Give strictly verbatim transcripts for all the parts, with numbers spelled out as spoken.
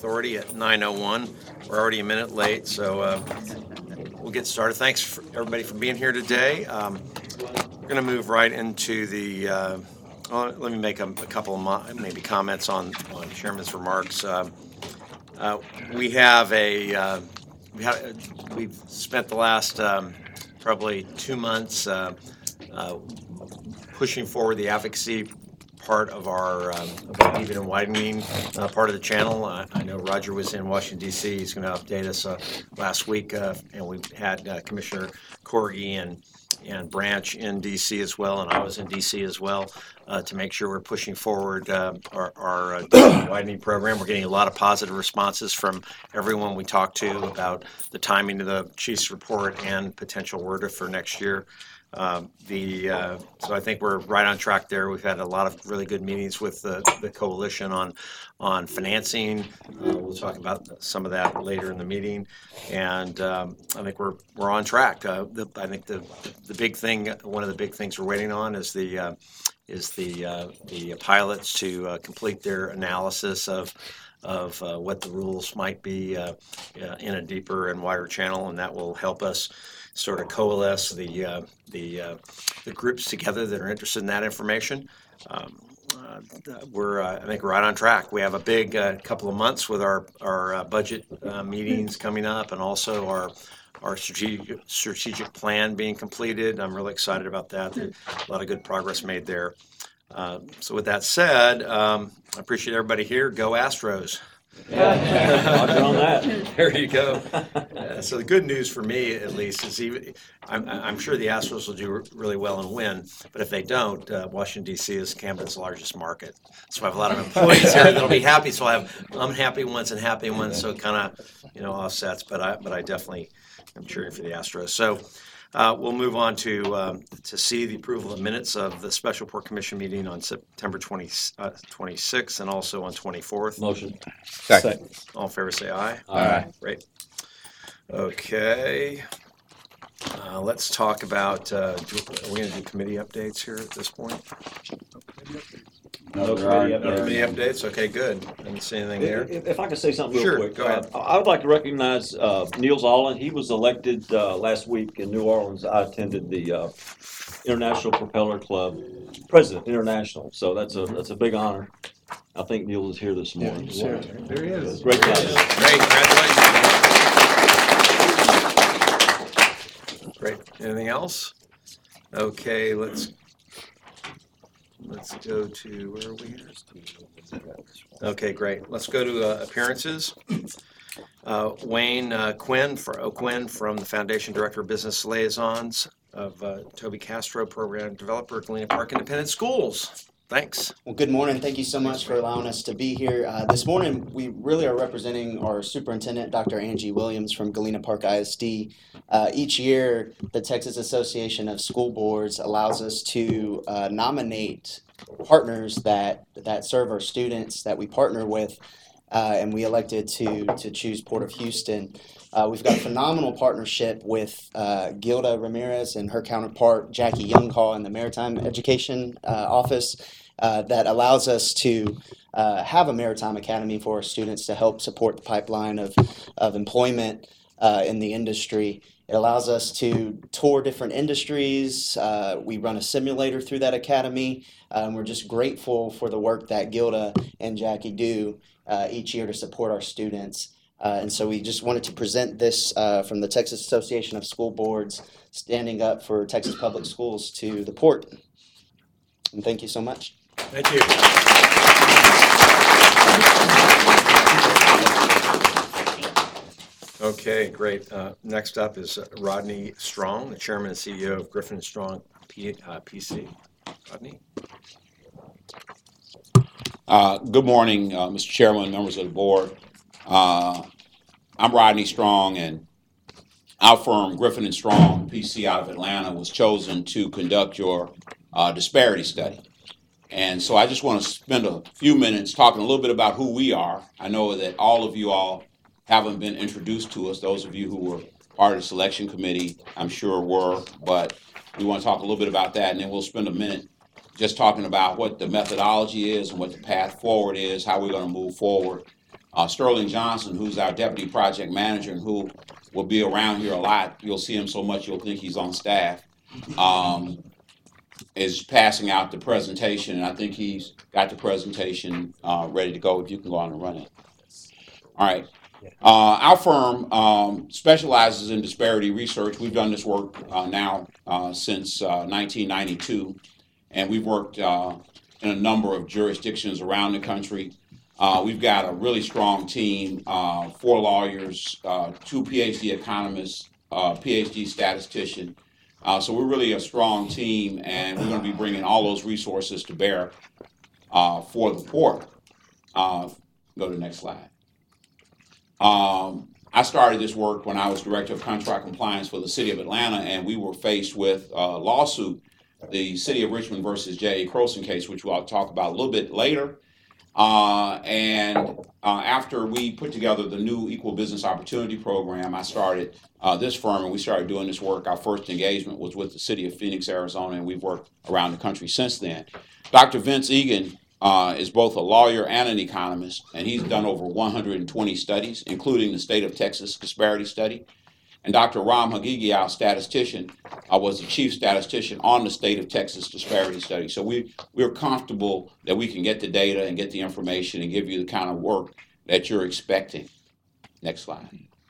Authority at nine oh one. We're already a minute late, so uh, we'll get started. Thanks for everybody for being here today. Um, we're going to move right into the. Uh, well, let me make a, a couple of mo- maybe comments on on Chairman's remarks. Uh, uh, we have a. Uh, we have, we've spent the last um, probably two months uh, uh, pushing forward the advocacy part of our, um, of our deepening and widening uh, part of the channel. Uh, I know Roger was in Washington, D C. He's going to update us uh, last week, uh, and we had uh, Commissioner Corgi and and Branch in D C as well, and I was in D C as well uh, to make sure we're pushing forward uh, our, our uh, deepening and widening program. We're getting a lot of positive responses from everyone we talked to about the timing of the Chief's report and potential word for next year. Um, the uh, so I think we're right on track there. We've had a lot of really good meetings with the, the coalition on on financing. Uh, we'll talk about some of that later in the meeting, and um, I think we're we're on track. Uh, the, I think the the big thing, one of the big things we're waiting on is the uh, is the uh, the pilots to uh, complete their analysis of of uh, what the rules might be uh, uh, in a deeper and wider channel, and that will help us sort of coalesce the uh, the uh, the groups together that are interested in that information. Um, uh, we're uh, I think right on track. We have a big uh, couple of months with our our uh, budget uh, meetings coming up, and also our our strategic strategic plan being completed. I'm really excited about that. There's a lot of good progress made there. Uh, so with that said, um, I appreciate everybody here. Go Astros. Roger on that. There you go. Uh, so the good news for me, at least, is even I'm, I'm sure the Astros will do really well and win. But if they don't, uh, Washington D C is Camden's largest market, so I have a lot of employees here that'll be happy. So I have unhappy ones and happy ones. So it kind of you know offsets. But I but I definitely am cheering for the Astros. So. Uh, we'll move on to um, to see the approval of minutes of the Special Port Commission meeting on September twentieth, uh, twenty-sixth and also on twenty-fourth. Motion. Second. All in favor say aye. Aye. Great. Okay. Uh, let's talk about, uh, do, are we going to do committee updates here at this point? No committee No update. committee updates? Okay, good. I didn't see anything there. If, if I could say something real Sure, quick. go ahead. Uh, I would like to recognize uh, Niels Allen. He was elected uh, last week in New Orleans. I attended the uh, International Propeller Club, President International. So that's a that's a big honor. I think Niels is here this morning. Yeah, there he is. Great job. Great, congratulations. Great. Anything else? Okay, let's let's go to, where are we here? Okay, great. Let's go to uh, appearances. Uh, Wayne uh, Quinn, for O'Quinn from the Foundation Director of Business Liaisons of uh, Toby Castro Program Developer, Galena Park Independent Schools. Thanks. Well, good morning. Thank you so much for allowing us to be here. Uh, this morning, we really are representing our superintendent, Doctor Angie Williams from Galena Park I S D. Uh, each year, the Texas Association of School Boards allows us to uh, nominate partners that that serve our students that we partner with, uh, and we elected to to choose Port of Houston. Uh, we've got a phenomenal partnership with uh, Gilda Ramirez and her counterpart, Jackie Younghall, in the Maritime Education uh, Office. Uh, that allows us to uh, have a maritime academy for our students to help support the pipeline of, of employment uh, in the industry. It allows us to tour different industries. Uh, we run a simulator through that academy. Uh, and we're just grateful for the work that Gilda and Jackie do uh, each year to support our students. Uh, and so we just wanted to present this uh, from the Texas Association of School Boards, standing up for Texas Public Schools to the port. And thank you so much. Thank you. Okay, great. Uh, next up is uh, Rodney Strong, the Chairman and C E O of Griffin and Strong P, uh, P C. Rodney? Uh, good morning, uh, Mister Chairman, members of the board. Uh, I'm Rodney Strong, and our firm, Griffin and Strong P C out of Atlanta, was chosen to conduct your uh, disparity study. And so I just want to spend a few minutes talking a little bit about who we are. I know that all of you all haven't been introduced to us. Those of you who were part of the selection committee, I'm sure were, but we want to talk a little bit about that, and then we'll spend a minute just talking about what the methodology is and what the path forward is, how we're going to move forward. Uh, Sterling Johnson, who's our deputy project manager and who will be around here a lot, you'll see him so much you'll think he's on staff, um, is passing out the presentation, and I think he's got the presentation uh, ready to go. If you can go on and run it. All right. Uh, our firm um, specializes in disparity research. We've done this work uh, now uh, since uh, nineteen ninety-two, and we've worked uh, in a number of jurisdictions around the country. Uh, we've got a really strong team, uh, four lawyers, uh, two PhD economists, uh, PhD statistician. Uh, so we're really a strong team, and we're going to be bringing all those resources to bear uh, for the port. Uh, go to the next slide. Um, I started this work when I was Director of Contract Compliance for the City of Atlanta, and we were faced with a lawsuit, the City of Richmond versus J A. Croson case, which we'll talk about a little bit later. Uh, and uh, after we put together the new Equal Business Opportunity Program, I started uh, this firm, and we started doing this work. Our first engagement was with the City of Phoenix, Arizona, and we've worked around the country since then. Doctor Vince Egan Uh, is both a lawyer and an economist, and he's done over one hundred twenty studies, including the state of Texas disparity study. And Doctor Ram Hagigi, our statistician, uh, was the chief statistician on the state of Texas disparity study. So we, we're comfortable that we can get the data and get the information and give you the kind of work that you're expecting. Next slide.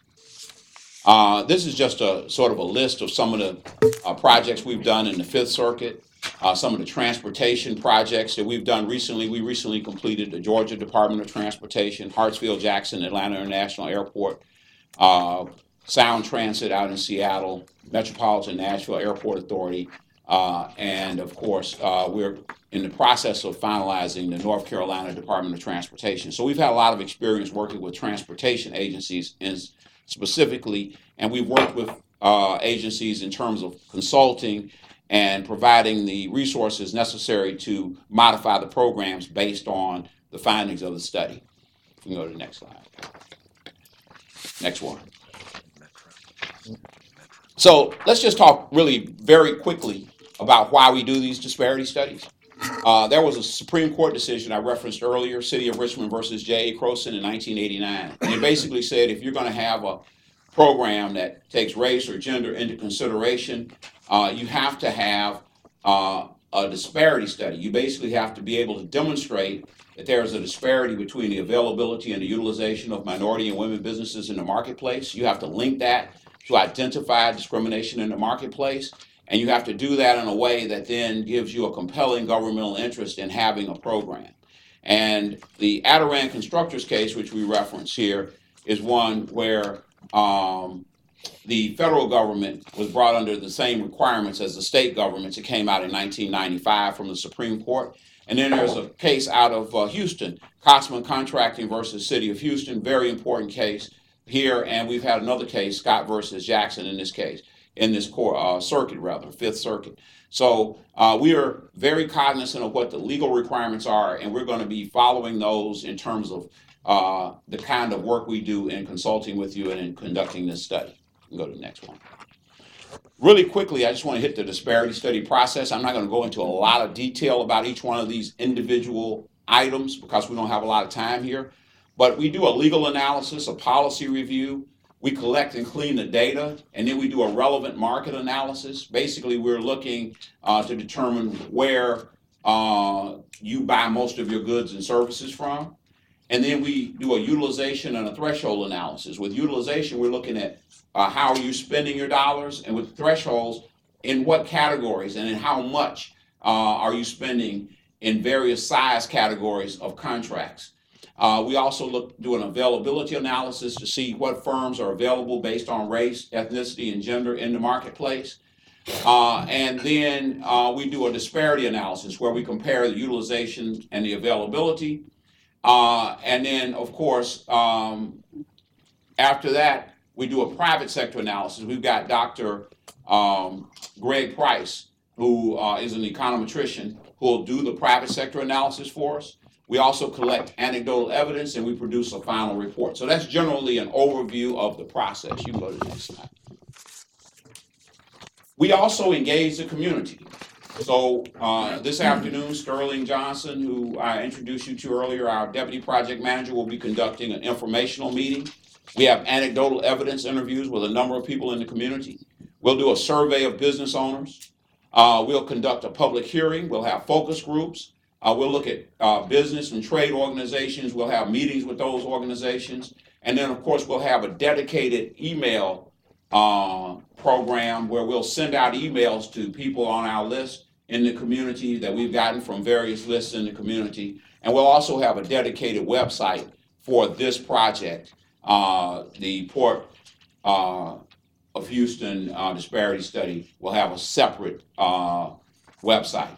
Uh, this is just a sort of a list of some of the uh, projects we've done in the Fifth Circuit. Uh, some of the transportation projects that we've done recently. We recently completed the Georgia Department of Transportation, Hartsfield-Jackson Atlanta International Airport, uh, Sound Transit out in Seattle, Metropolitan Nashville Airport Authority, uh, and of course, uh, we're in the process of finalizing the North Carolina Department of Transportation. So we've had a lot of experience working with transportation agencies in specifically, and we've worked with uh, agencies in terms of consulting and providing the resources necessary to modify the programs based on the findings of the study. You can go to the next slide. Next one. So let's just talk really very quickly about why we do these disparity studies. Uh, there was a Supreme Court decision I referenced earlier, City of Richmond versus J A. Croson in nineteen eighty-nine. And it basically said if you're going to have a program that takes race or gender into consideration, uh, you have to have uh, a disparity study. You basically have to be able to demonstrate that there is a disparity between the availability and the utilization of minority and women businesses in the marketplace. You have to link that to identify discrimination in the marketplace, and you have to do that in a way that then gives you a compelling governmental interest in having a program. And the Adirond Constructors case, which we reference here, is one where um, the federal government was brought under the same requirements as the state governments. It came out in nineteen ninety-five from the Supreme Court. And then there's a case out of uh, Houston, Cotsman Contracting versus City of Houston, very important case here. And we've had another case, Scott versus Jackson in this case, in this core, uh, circuit rather, Fifth Circuit. So uh, we are very cognizant of what the legal requirements are, and we're going to be following those in terms of uh, the kind of work we do in consulting with you and in conducting this study. You can go to the next one. Really quickly, I just want to hit the disparity study process. I'm not going to go into a lot of detail about each one of these individual items because we don't have a lot of time here. But we do a legal analysis, a policy review. We collect and clean the data, and then we do a relevant market analysis. Basically, we're looking uh, to determine where uh, you buy most of your goods and services from. And then we do a utilization and a threshold analysis. With utilization, we're looking at uh, how are you spending your dollars, and with thresholds, in what categories and in how much uh, are you spending in various size categories of contracts. Uh, we also look do an availability analysis to see what firms are available based on race, ethnicity, and gender in the marketplace. Uh, and then uh, we do a disparity analysis where we compare the utilization and the availability. Uh, and then, of course, um, after that, we do a private sector analysis. We've got Doctor Um, Greg Price, who uh, is an econometrician, who will do the private sector analysis for us. We also collect anecdotal evidence, and we produce a final report. So that's generally an overview of the process. You can go to the next slide. We also engage the community. So uh, this afternoon, Sterling Johnson, who I introduced you to earlier, our deputy project manager, will be conducting an informational meeting. We have anecdotal evidence interviews with a number of people in the community. We'll do a survey of business owners. Uh, we'll conduct a public hearing. We'll have focus groups. Uh, we'll look at uh, business and trade organizations. We'll have meetings with those organizations. And then, of course, we'll have a dedicated email uh, program where we'll send out emails to people on our list in the community that we've gotten from various lists in the community. And we'll also have a dedicated website for this project, uh, the Port uh, of Houston uh, disparity study will have a separate uh, website.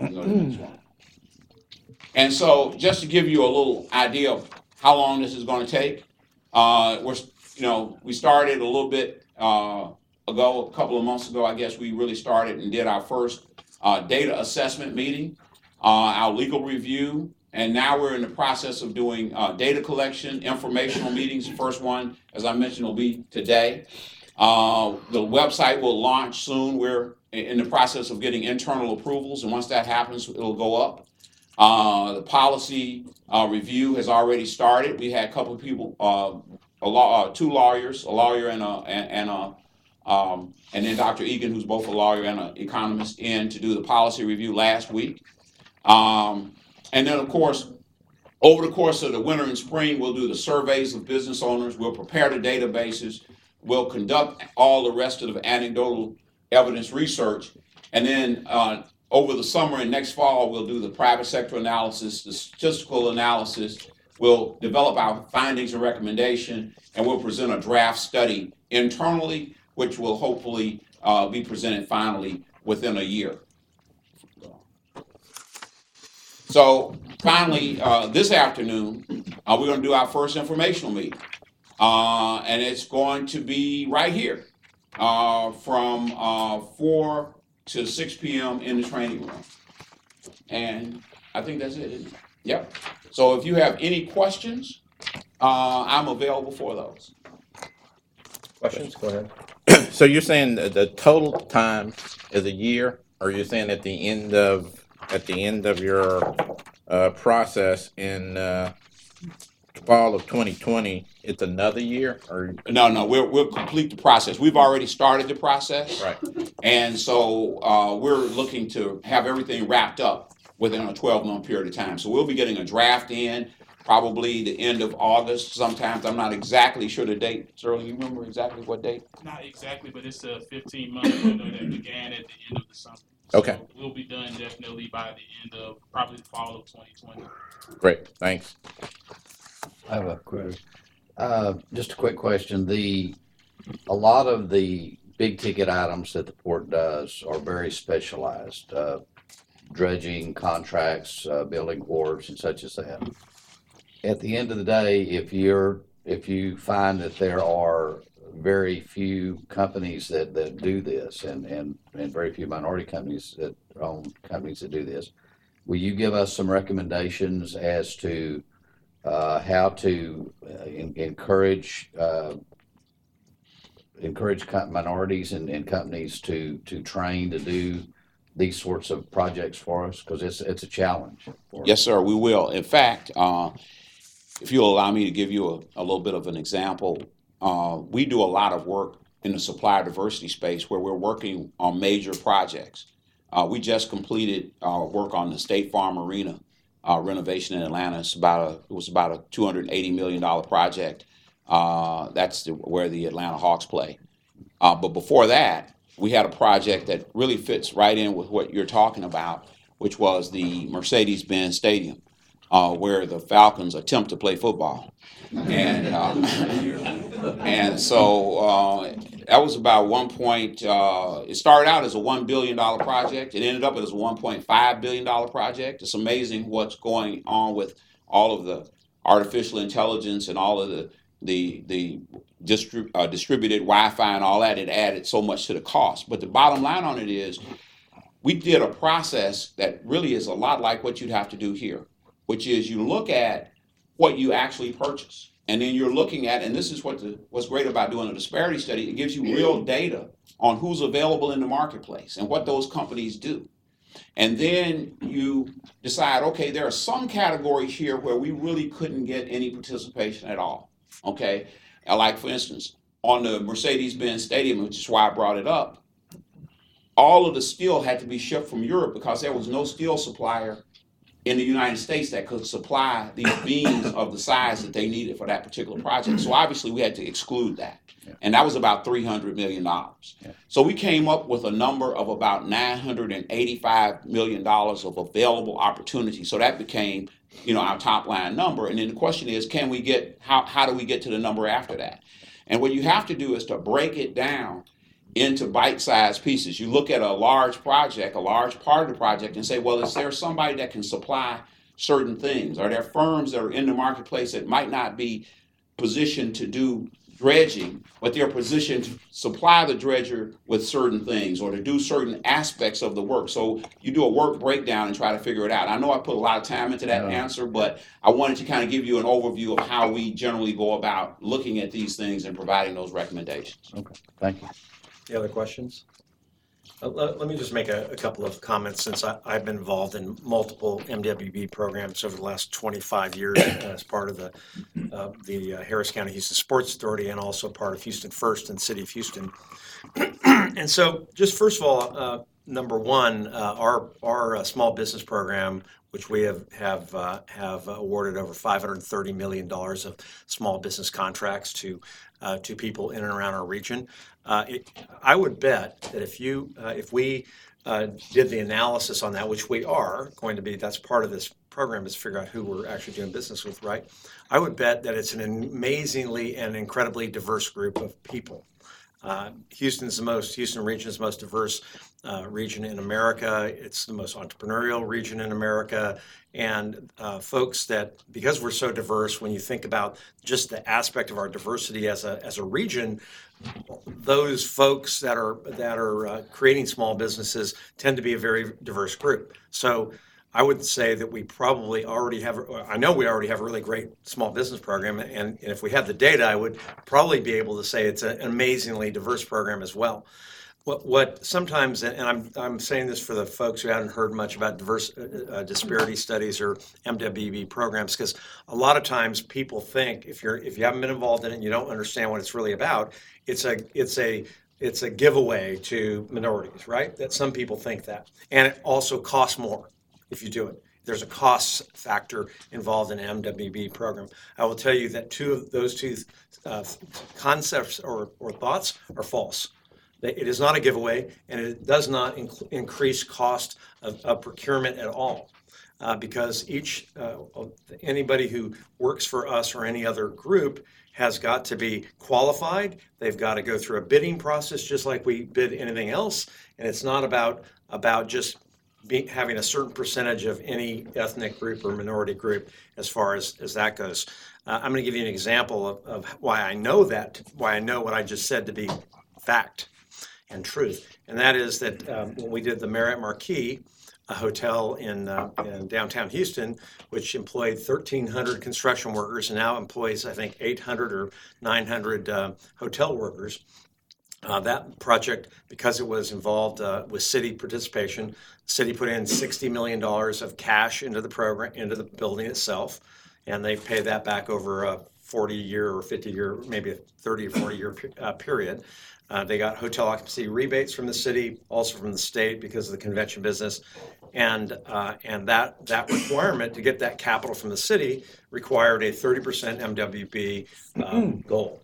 And so, just to give you a little idea of how long this is going to take, uh, we're you know we started a little bit uh, ago, a couple of months ago, I guess we really started and did our first uh, data assessment meeting, uh, our legal review, and now we're in the process of doing uh, data collection, informational meetings. The first one, as I mentioned, will be today. Uh, the website will launch soon. We're in the process of getting internal approvals, and once that happens, it'll go up. Uh, the policy uh, review has already started. We had a couple of people, uh, a law, uh, two lawyers, a lawyer and a and, and a um, and then Doctor Egan, who's both a lawyer and an economist, in to do the policy review last week. Um, and then, of course, over the course of the winter and spring, we'll do the surveys of business owners. We'll prepare the databases. We'll conduct all the rest of the anecdotal evidence research. And then uh, over the summer and next fall, we'll do the private sector analysis, the statistical analysis. We'll develop our findings and recommendation, and we'll present a draft study internally, which will hopefully uh, be presented finally within a year. So finally, uh, this afternoon, uh, we're going to do our first informational meeting. Uh, and it's going to be right here uh, from uh, four to six p.m. in the training room. And I think that's it, isn't it? Yep. So if you have any questions, uh, I'm available for those. Questions? Go ahead. So you're saying the, the total time is a year, or you're saying at the end of at the end of your uh, process in uh, fall of twenty twenty, it's another year, or No, no, we'll, we'll complete the process. We've already started the process. right? And so uh, we're looking to have everything wrapped up within a twelve-month period of time. So we'll be getting a draft in probably the end of August. Sometimes I'm not exactly sure the date. Sterling, you remember exactly what date? Not exactly, but it's a fifteen month window that began at the end of the summer. Okay. So we'll be done definitely by the end of probably the fall of twenty twenty. Great, thanks. I have a quick, uh, just a quick question. The, a lot of the big ticket items that the port does are very specialized, uh, dredging contracts, uh, building wharves and such as that. At the end of the day, if you're, if you find that there are very few companies that, that do this and, and, and very few minority companies that own companies that do this, will you give us some recommendations as to Uh, how to uh, in, encourage uh, encourage co- minorities and, and companies to to train to do these sorts of projects for us, because it's it's a challenge. For Yes, sir, we will. In fact, uh, if you'll allow me to give you a, a little bit of an example, uh, we do a lot of work in the supplier diversity space where we're working on major projects. Uh, we just completed uh, work on the State Farm Arena uh, renovation in Atlanta. It's about a, it was about a two hundred eighty million dollars project. Uh, that's the, where the Atlanta Hawks play. Uh, but before that, we had a project that really fits right in with what you're talking about, which was the Mercedes-Benz Stadium, uh, where the Falcons attempt to play football. And uh, and so uh, that was about one point, uh, it started out as a one billion dollars project. It ended up as a one point five billion dollars project. It's amazing what's going on with all of the artificial intelligence and all of the the the distrib- uh, distributed Wi-Fi and all that. It added so much to the cost. But the bottom line on it is we did a process that really is a lot like what you'd have to do here, which is you look at what you actually purchase. And then you're looking at, and this is what the, what's great about doing a disparity study, it gives you real data on who's available in the marketplace and what those companies do. And then you decide, okay, there are some categories here where we really couldn't get any participation at all. Okay, Uh, like for instance, on the Mercedes-Benz Stadium, which is why I brought it up, all of the steel had to be shipped from Europe because there was no steel supplier in the United States that could supply these beams of the size that they needed for that particular project. So obviously we had to exclude that. Yeah. And that was about three hundred million dollars. Yeah. So we came up with a number of about nine hundred eighty-five million dollars of available opportunity. So that became, you know, our top line number. And then the question is, can we get, how, how do we get to the number after that? And what you have to do is to break it down into bite-sized pieces. You look at a large project, a large part of the project, and say, well, is there somebody that can supply certain things? Are there firms that are in the marketplace that might not be positioned to do dredging, but they're positioned to supply the dredger with certain things or to do certain aspects of the work? So you do a work breakdown and try to figure it out. I know I put a lot of time into that Yeah. answer, but I wanted to kind of give you an overview of how we generally go about looking at these things and providing those recommendations. Okay, thank you. Any other questions? Uh, Let let me just make a a couple of comments since I- I've been involved in multiple M W B programs over the last twenty-five years as part of the uh, the uh, Harris County Houston Sports Authority and also part of Houston First and City of Houston. And so just first of all, uh, number one, uh, our our uh, small business program, which we have have uh, have awarded over five hundred thirty million dollars of small business contracts to uh, to people in and around our region. Uh, it, I would bet that if you uh, if we uh, did the analysis on that, which we are going to be, that's part of this program is figure out who we're actually doing business with, right? I would bet that it's an amazingly and incredibly diverse group of people. Uh, Houston's the most, Houston region is the most diverse uh, region in America. It's the most entrepreneurial region in America. And uh, folks that, because we're so diverse, when you think about just the aspect of our diversity as a as a region, those folks that are that are uh, creating small businesses tend to be a very diverse group. So I would say that we probably already have, I know we already have a really great small business program, and, and if we had the data, I would probably be able to say it's an amazingly diverse program as well. What, what sometimes, and I'm I'm saying this for the folks who haven't heard much about diverse uh, disparity studies or M W B programs, because a lot of times people think if you're if you haven't been involved in it and you don't understand what it's really about, it's a it's a it's a giveaway to minorities, right? That some people think that, and it also costs more if you do it. There's a cost factor involved in an M W B program. I will tell you that two of those two uh, concepts or, or thoughts are false. It is not a giveaway, and it does not inc- increase cost of, of procurement at all. Uh, because each uh, anybody who works for us or any other group has got to be qualified. They've got to go through a bidding process just like we bid anything else, and it's not about about just Be, having a certain percentage of any ethnic group or minority group as far as, as that goes. Uh, I'm going to give you an example of, of why I know that, why I know what I just said to be fact and truth. And that is that um, when we did the Marriott Marquis, a hotel in, uh, in downtown Houston, which employed thirteen hundred construction workers and now employs, I think, eight hundred or nine hundred uh, hotel workers. Uh, that project, because it was involved uh, with city participation, the city put in sixty million dollars of cash into the program, into the building itself, and they pay that back over a forty year or fifty year, maybe a thirty or forty year uh, period. Uh, they got hotel occupancy rebates from the city, also from the state because of the convention business, and uh, and that that requirement to get that capital from the city required a thirty percent M W B um, goal.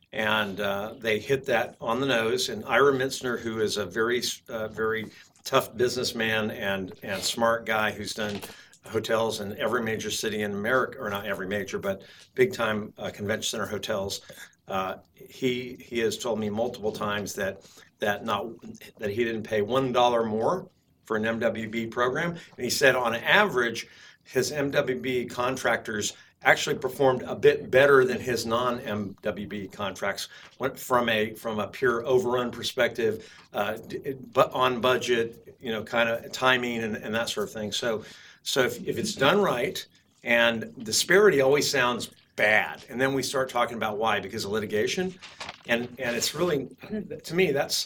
And uh, they hit that on the nose. And Ira Mintzner, who is a very, uh, very tough businessman and and smart guy who's done hotels in every major city in America, or not every major, but big time uh, convention center hotels. Uh, he he has told me multiple times that that not that he didn't pay one dollar more for an M W B program. And he said on average, his M W B contractors actually performed a bit better than his non-M W B contracts. Went from a from a pure overrun perspective, uh, but on budget, you know, kind of timing and, and that sort of thing. So, so if, if it's done right, and disparity always sounds bad, and then we start talking about why, because of litigation, and and it's really, to me, that's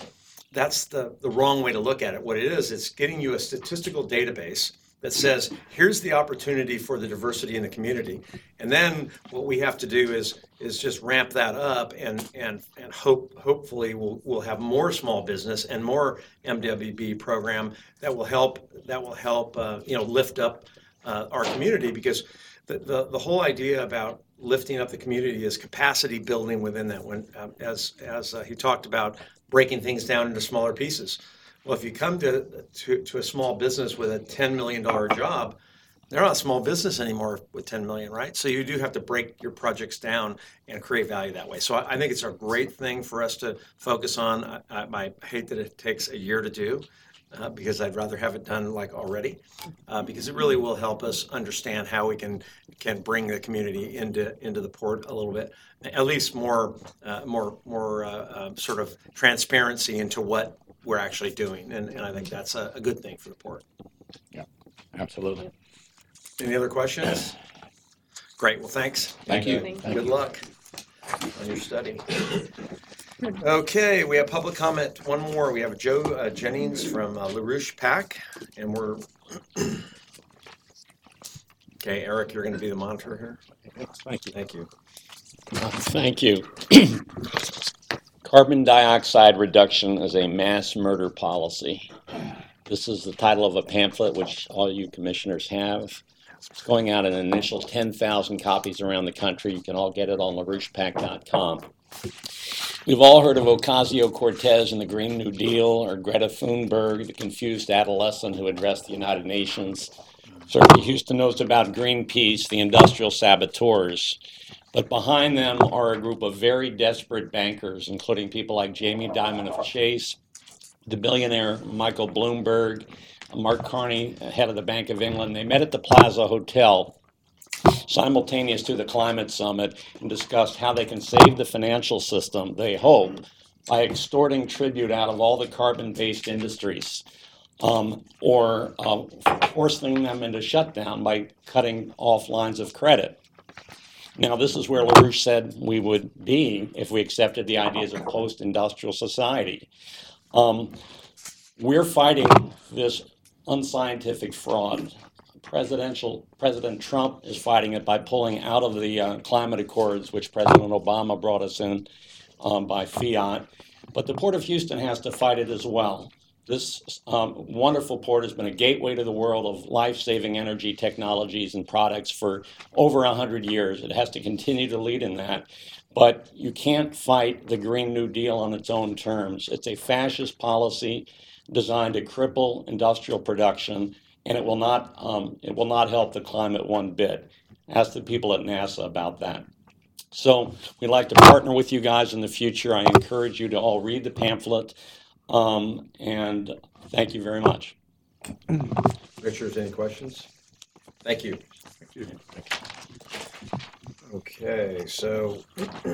that's the, the wrong way to look at it. What it is, it's getting you a statistical database that says, here's the opportunity for the diversity in the community. And then what we have to do is is just ramp that up and and and hope hopefully we'll we'll have more small business and more M W B program that will help that will help uh, you know lift up uh, our community, because the, the the whole idea about lifting up the community is capacity building within that one, um, as as uh, he talked about, breaking things down into smaller pieces. Well, if you come to, to, to a small business with a ten million dollars job, they're not a small business anymore with ten million dollars, right? So you do have to break your projects down and create value that way. So I, I think it's a great thing for us to focus on. I, I, I hate that it takes a year to do, uh, because I'd rather have it done like already, uh, because it really will help us understand how we can can bring the community into into the port a little bit, at least more uh, more more uh, uh, sort of transparency into what we're actually doing, and, and I think that's a, a good thing for the port. Absolutely. Any other questions? Great, well, thanks. Thank you. Thank Good luck on your study. Okay, we have public comment, one more. We have Joe uh, Jennings from uh, LaRouche Pack, and we're, okay, Eric, you're gonna be the monitor here? Thank you. Thank you. Thank you. Carbon dioxide reduction is a mass murder policy. This is the title of a pamphlet which all you commissioners have. It's going out in an initial ten thousand copies around the country. You can all get it on LaRouche Pack dot com. We've all heard of Ocasio-Cortez and the Green New Deal, or Greta Thunberg, the confused adolescent who addressed the United Nations. Certainly Houston knows about Greenpeace, the industrial saboteurs. But behind them are a group of very desperate bankers, including people like Jamie Dimon of Chase, the billionaire Michael Bloomberg, Mark Carney, head of the Bank of England. They met at the Plaza Hotel simultaneous to the climate summit and discussed how they can save the financial system, they hope, by extorting tribute out of all the carbon-based industries, um, or uh, forcing them into shutdown by cutting off lines of credit. Now, this is where LaRouche said we would be if we accepted the ideas of post-industrial society. Um, we're fighting this unscientific fraud. Presidential President Trump is fighting it by pulling out of the uh, climate accords, which President Obama brought us in um, by fiat. But the Port of Houston has to fight it as well. This um, wonderful port has been a gateway to the world of life-saving energy technologies and products for over one hundred years. It has to continue to lead in that. But you can't fight the Green New Deal on its own terms. It's a fascist policy designed to cripple industrial production, and it will not, um, it will not help the climate one bit. Ask the people at NASA about that. So we'd like to partner with you guys in the future. I encourage you to all read the pamphlet. Um, and thank you very much. Richard, any questions? Thank you. Thank you. Okay, so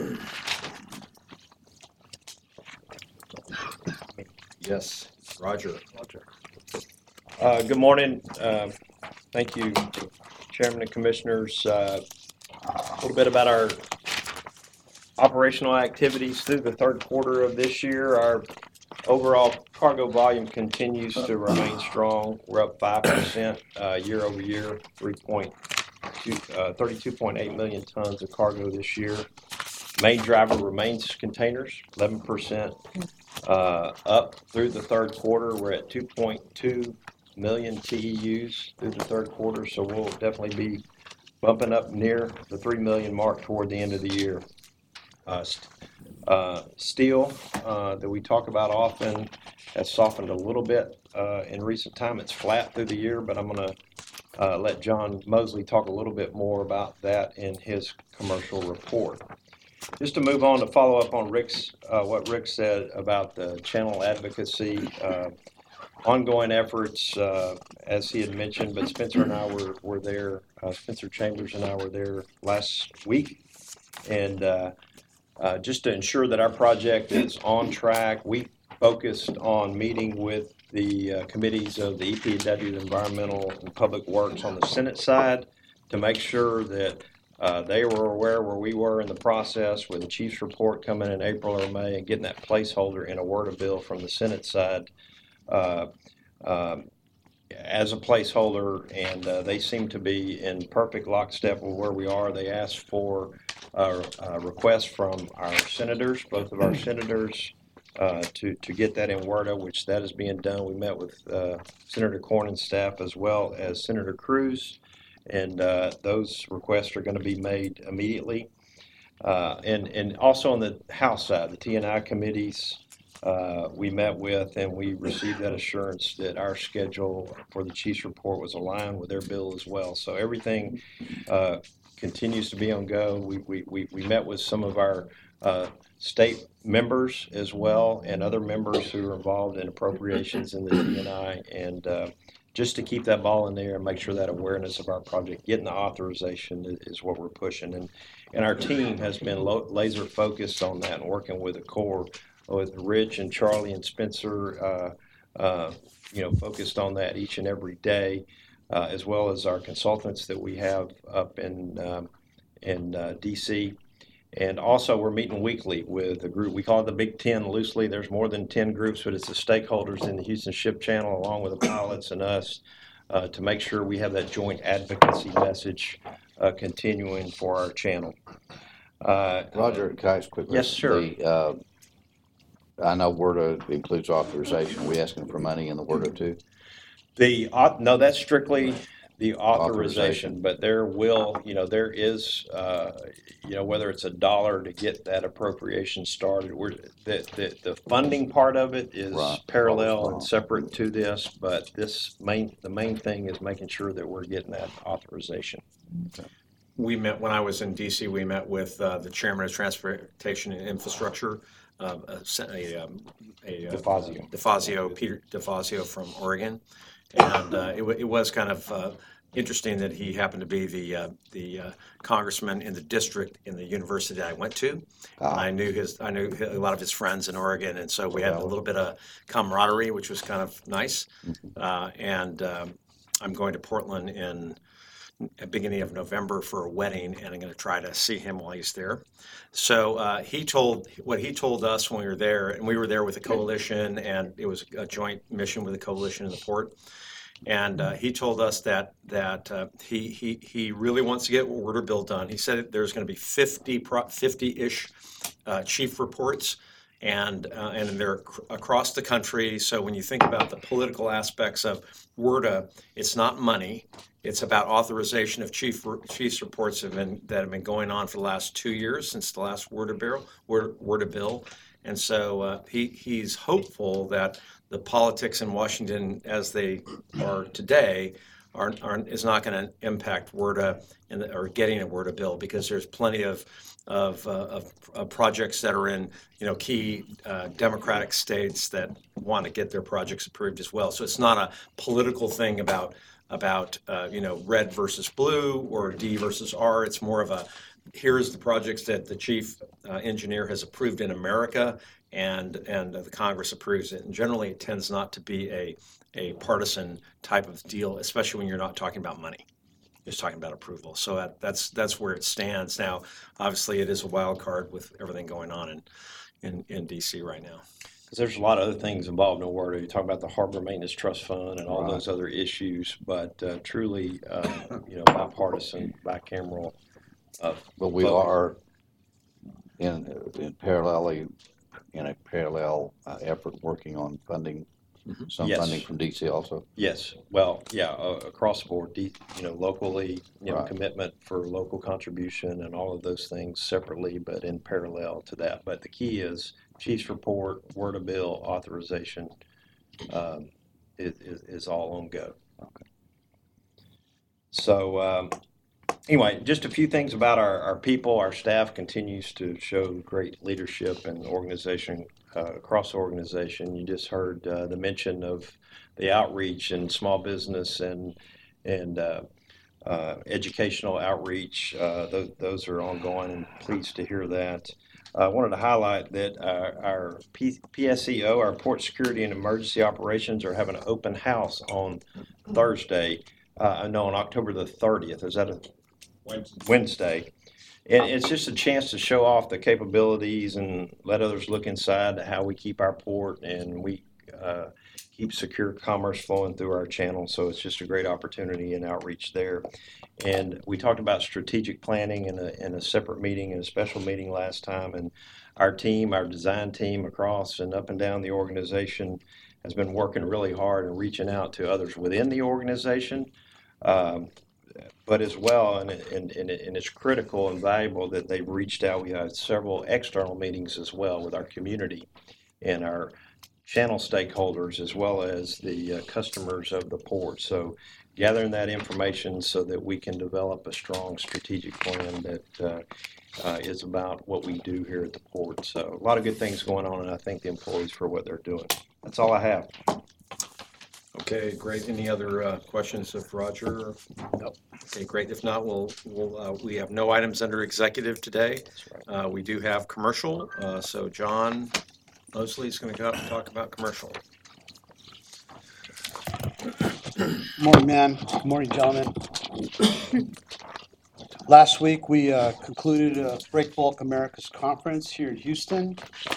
yes, Roger. Roger. Uh, good morning. Uh, thank you, Chairman and Commissioners. Uh, a little bit about our operational activities through the third quarter of this year. Our overall cargo volume continues to remain strong. We're up five percent uh, year over year, three point two, uh, thirty-two point eight million tons of cargo this year. Main driver remains containers, eleven percent uh, up through the third quarter. We're at two point two million T E Us through the third quarter, so we'll definitely be bumping up near the three million mark toward the end of the year. Uh, uh, steel uh, that we talk about often has softened a little bit uh, in recent time. It's flat through the year, but I'm going to uh, let John Mosley talk a little bit more about that in his commercial report. Just to move on to follow up on Rick's uh, what Rick said about the channel advocacy, uh, ongoing efforts, uh, as he had mentioned, but Spencer and I were, were there, uh, Spencer Chambers and I were there last week, and uh, Uh, just to ensure that our project is on track, we focused on meeting with the uh, committees of the E P A W, Environmental and Public Works on the Senate side, to make sure that Uh, they were aware where we were in the process with the chief's report coming in April or May and getting that placeholder in a word of bill from the Senate side uh, um, as a placeholder, and uh, they seem to be in perfect lockstep with where we are. They asked for a, a request from our senators, both of our senators, uh, to, to get that in WRDA, which that is being done. We met with uh, Senator Cornyn's staff as well as Senator Cruz, and uh, those requests are going to be made immediately. Uh, and, and also on the House side, the T and I committees, Uh, we met with and we received that assurance that our schedule for the chief's report was aligned with their bill as well. So everything uh, continues to be on go. We, we, we, we met with some of our uh, state members as well and other members who are involved in appropriations in the T and I, and uh, just to keep that ball in the air and make sure that awareness of our project, getting the authorization is, is what we're pushing. And, and our team has been lo- laser focused on that and working with the Corps, with Rich and Charlie and Spencer, uh, uh, you know, focused on that each and every day, uh, as well as our consultants that we have up in um, in uh, D C. And also, we're meeting weekly with a group. We call it the Big Ten loosely. There's more than ten groups, but it's the stakeholders in the Houston Ship Channel, along with the pilots and us, uh, to make sure we have that joint advocacy message uh, continuing for our channel. Uh, Roger, can I ask quickly? Yes, sure. The, uh, I know WRDA includes authorization. Are we asking for money in the WRDA too? The, au- no, that's strictly the authorization, Authorization. but there will, you know, there is, uh, you know, whether it's a dollar to get that appropriation started, we're, the, the, the funding part of it is Right. parallel and separate to this, but this main, the main thing is making sure that we're getting that authorization. We met, when I was in D C, we met with uh, the chairman of Transportation and Infrastructure, uh, a, sen- a, um, a uh, DeFazio. DeFazio, Peter DeFazio from Oregon, and uh, it, wa it was kind of uh, interesting that he happened to be the uh, the uh, congressman in the district in the university that I went to. Ah. And I knew his, I knew a lot of his friends in Oregon, and so we had a little bit of camaraderie, which was kind of nice. Uh, and um, I'm going to Portland in at beginning of November for a wedding, and I'm going to try to see him while he's there. So uh, he told what he told us when we were there, and we were there with the coalition, and it was a joint mission with the coalition and the port. And uh, he told us that that uh, he he he really wants to get WRDA bill done. He said there's going to be fifty fifty-ish uh, chief reports, and uh, and they're ac- across the country. So when you think about the political aspects of WRDA, it's not money. It's about authorization of chief chiefs reports have been that have been going on for the last two years since the last WRDA bill. WRDA bill, and so uh, he he's hopeful that the politics in Washington as they are today are, are is not going to impact WRDA and or getting a WRDA bill, because there's plenty of of, uh, of, of projects that are in you know key uh, Democratic states that want to get their projects approved as well. So it's not a political thing about about uh, you know red versus blue or D versus R. It's more of a here's the projects that the chief uh, engineer has approved in America, and and uh, the Congress approves it. And generally, it tends not to be a a partisan type of deal, especially when you're not talking about money. You're just talking about approval. So that, that's that's where it stands now. Obviously, it is a wild card with everything going on in in, in D C right now. Because there's a lot of other things involved in WRDA. You talk about the Harbor Maintenance Trust Fund and all Right. those other issues, but uh, truly, uh, you know, bipartisan, bicameral. Uh, But we vote. are in, in parallel, in a parallel uh, effort working on funding, some Yes. funding from D C also. Yes, well, yeah, uh, across the board, de- you know, locally, you know, Right. commitment for local contribution and all of those things separately, but in parallel to that. But the key is chief's report, WRDA bill authorization um, is, is, is all on go. Okay. So um, anyway, just a few things about our, our people. Our staff continues to show great leadership and organization uh, across the organization. You just heard uh, the mention of the outreach and small business and and uh, uh, educational outreach. Uh, those, those are ongoing, and pleased to hear that. I uh, wanted to highlight that our, our P- PSEO, our Port Security and Emergency Operations, are having an open house on Thursday. Uh, I know on October the thirtieth. Is that a Wednesday. And it's just a chance to show off the capabilities and let others look inside how we keep our port and we uh, keep secure commerce flowing through our channel. So it's just a great opportunity and outreach there. And we talked about strategic planning in a, in a separate meeting, in a special meeting last time. And our team, our design team across and up and down the organization has been working really hard and reaching out to others within the organization. Um, but as well, and, and, and, and it's critical and valuable that they've reached out. We had several external meetings as well with our community and our channel stakeholders, as well as the uh, customers of the port. So gathering that information so that we can develop a strong strategic plan that uh, uh, is about what we do here at the port. So a lot of good things going on, and I thank the employees for what they're doing. That's all I have. Okay, great. Any other uh, questions of Roger? Nope. Okay, great. If not, we'll, we'll, uh, we have no items under executive today. That's right. Uh, We do have commercial, uh, so John Mosley is going to go up and talk about commercial. Morning, man. Good morning, gentlemen. Last week, we uh, concluded a Break Bulk Americas conference here in Houston.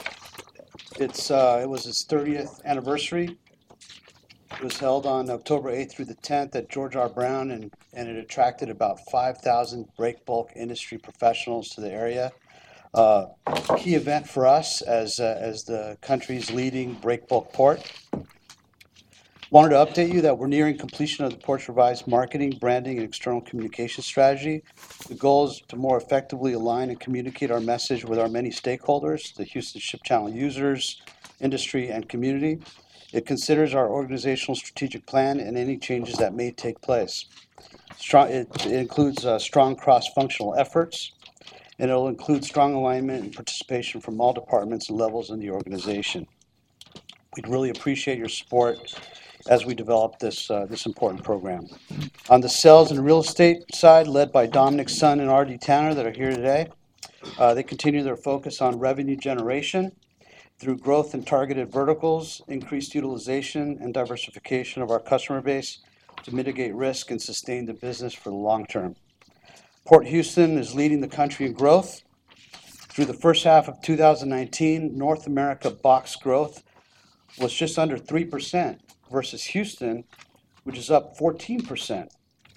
It's uh, it was its thirtieth anniversary. It was held on October eighth through the tenth at George R. Brown, and, and it attracted about five thousand break bulk industry professionals to the area. Uh, key event for us as uh, as the country's leading break bulk port. Wanted to update you that we're nearing completion of the port's revised marketing, branding, and external communication strategy. The goal is to more effectively align and communicate our message with our many stakeholders, the Houston Ship Channel users, industry, and community. It considers our organizational strategic plan and any changes that may take place. Strong, it, it includes uh, strong cross-functional efforts, and it'll include strong alignment and participation from all departments and levels in the organization. We'd really appreciate your support as we develop this uh, this important program. On the sales and real estate side, led by Dominic Sun and R D Tanner that are here today, uh, they continue their focus on revenue generation through growth in targeted verticals, increased utilization, and diversification of our customer base to mitigate risk and sustain the business for the long term. Port Houston is leading the country in growth. Through the first half of two thousand nineteen, North America box growth was just under three percent versus Houston, which is up fourteen percent.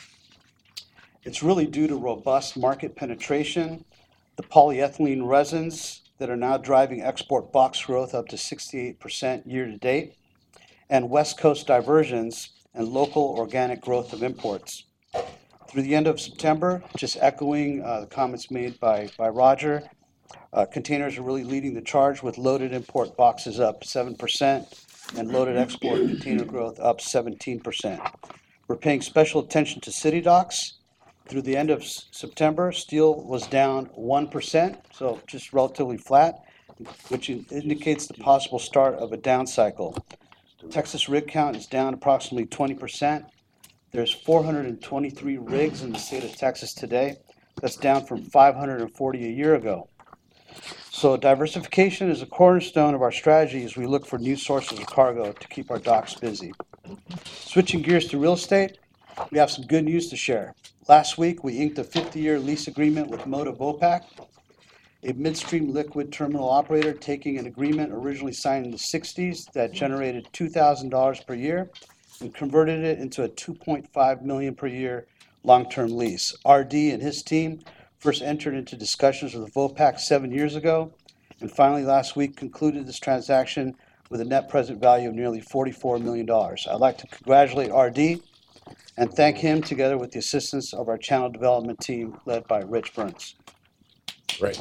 It's really due to robust market penetration, the polyethylene resins that are now driving export box growth up to sixty-eight percent year to date, and West Coast diversions and local organic growth of imports. Through the end of September, just echoing uh, the comments made by, by Roger, uh, containers are really leading the charge with loaded import boxes up seven percent and loaded export container growth up seventeen percent. We're paying special attention to city docks. Through the end of S- September, steel was down one percent, so just relatively flat, which in- indicates the possible start of a down cycle. Texas rig count is down approximately twenty percent. There's four hundred twenty-three rigs in the state of Texas today. That's down from five hundred forty a year ago. So diversification is a cornerstone of our strategy as we look for new sources of cargo to keep our docks busy. Switching gears to real estate, we have some good news to share. Last week, we inked a fifty-year lease agreement with Moda Vopak, a midstream liquid terminal operator, taking an agreement originally signed in the sixties that generated two thousand dollars per year and converted it into a two point five million dollars per year long-term lease. R D and his team first entered into discussions with Vopak seven years ago, and finally last week concluded this transaction with a net present value of nearly forty-four million dollars. I'd like to congratulate R D and thank him together with the assistance of our channel development team led by Rich Burns. Great.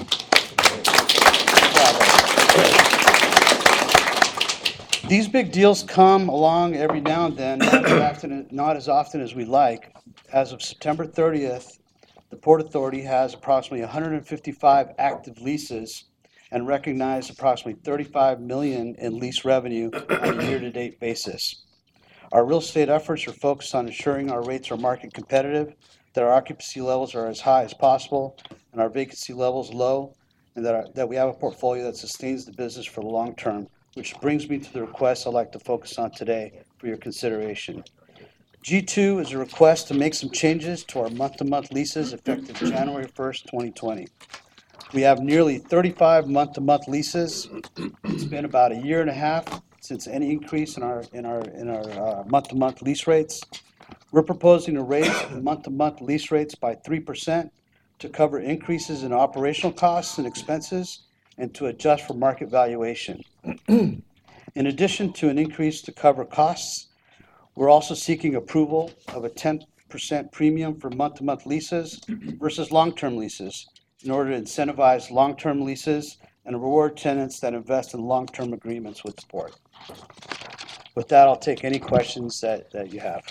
These big deals come along every now and then, not as often, not as often as we like. As of September thirtieth, the Port Authority has approximately one hundred fifty-five active leases and recognized approximately thirty-five million dollars in lease revenue on a year-to-date basis. Our real estate efforts are focused on ensuring our rates are market competitive, that our occupancy levels are as high as possible, and our vacancy levels low, and that, our, that we have a portfolio that sustains the business for the long term, which brings me to the request I'd like to focus on today for your consideration. G two is a request to make some changes to our month-to-month leases effective January first, twenty twenty. We have nearly thirty-five month-to-month leases. It's been about a year and a half since any increase in our, in our, in our uh, month-to-month lease rates. We're proposing to raise the month-to-month lease rates by three percent to cover increases in operational costs and expenses and to adjust for market valuation. In addition to an increase to cover costs, we're also seeking approval of a ten percent premium for month-to-month leases versus long-term leases in order to incentivize long-term leases and reward tenants that invest in long-term agreements with the port. With that, I'll take any questions that, that you have.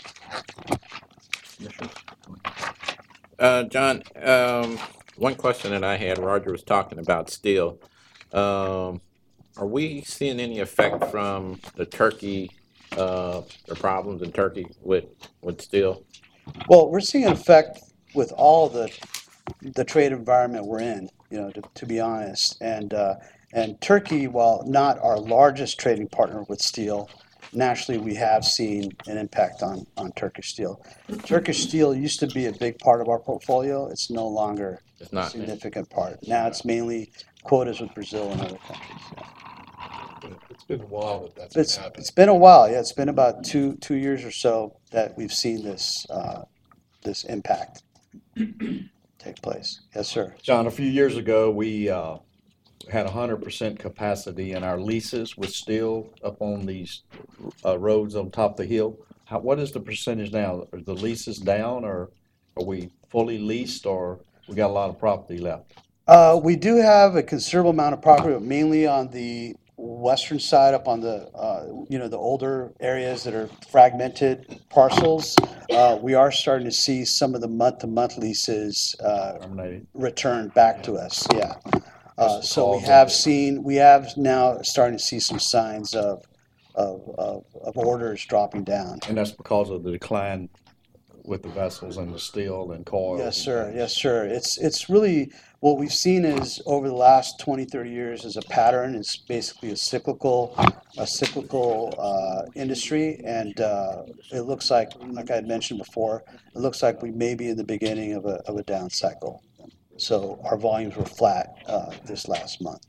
Uh, John, um, one question that I had, Roger was talking about steel. Um, are we seeing any effect from the Turkey, uh, the problems in Turkey with, with steel? Well, we're seeing an effect with all the, the trade environment we're in, you know, to, to be honest. And, uh, and Turkey, while not our largest trading partner with steel, nationally we have seen an impact on, on Turkish steel. Turkish steel used to be a big part of our portfolio. It's no longer It's a not. significant part. Now it's mainly quotas with Brazil and other countries. Yeah. It's been a while that that's been It's, happening. it's been a while, yeah, it's been about two, two years or so that we've seen this, uh, this impact take place. Yes, sir. John, a few years ago, we uh, had one hundred percent capacity in our leases with steel up on these uh, roads on top of the hill. How, what is the percentage now? Are the leases down, or are we fully leased, or we got a lot of property left? Uh, we do have a considerable amount of property, but mainly on the western side, up on the, uh, you know, the older areas that are fragmented parcels. Uh, we are starting to see some of the month-to-month leases uh, Terminated? return back to us, yeah. Uh, That's so we because have of- seen, we have now starting to see some signs of, of, of, of orders dropping down. And that's because of the decline with the vessels and the steel and coil. Yes, and sir. things. Yes, sir. It's, it's really, what we've seen is over the last twenty, thirty years is a pattern. It's basically a cyclical, a cyclical, uh, industry. And, uh, it looks like, like I had mentioned before, it looks like we may be in the beginning of a, of a down cycle. So our volumes were flat, uh, this last month.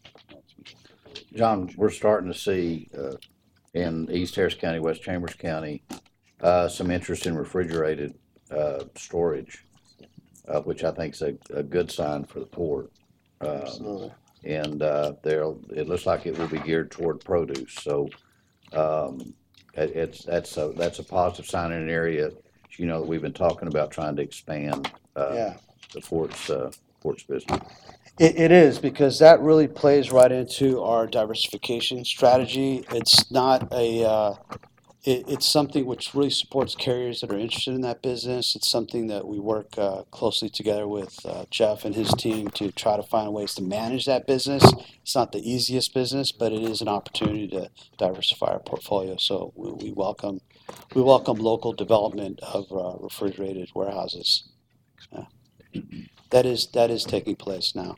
John, we're starting to see, uh, in East Harris County, West Chambers County, uh, some interest in refrigerated, uh, storage, uh, which I think is a, a good sign for the port. Um, Absolutely. and, uh, there, it looks like it will be geared toward produce, so, um, it, it's, that's a, that's a positive sign in an area, you know, that we've been talking about trying to expand, uh, Yeah. the port's, uh, port's business. It, it is, because that really plays right into our diversification strategy. It's not a, uh, it, it's something which really supports carriers that are interested in that business. It's something that we work uh, closely together with uh, Jeff and his team to try to find ways to manage that business. It's not the easiest business, but it is an opportunity to diversify our portfolio. So we, we welcome, we welcome local development of uh, refrigerated warehouses. Yeah. That is, that is taking place now.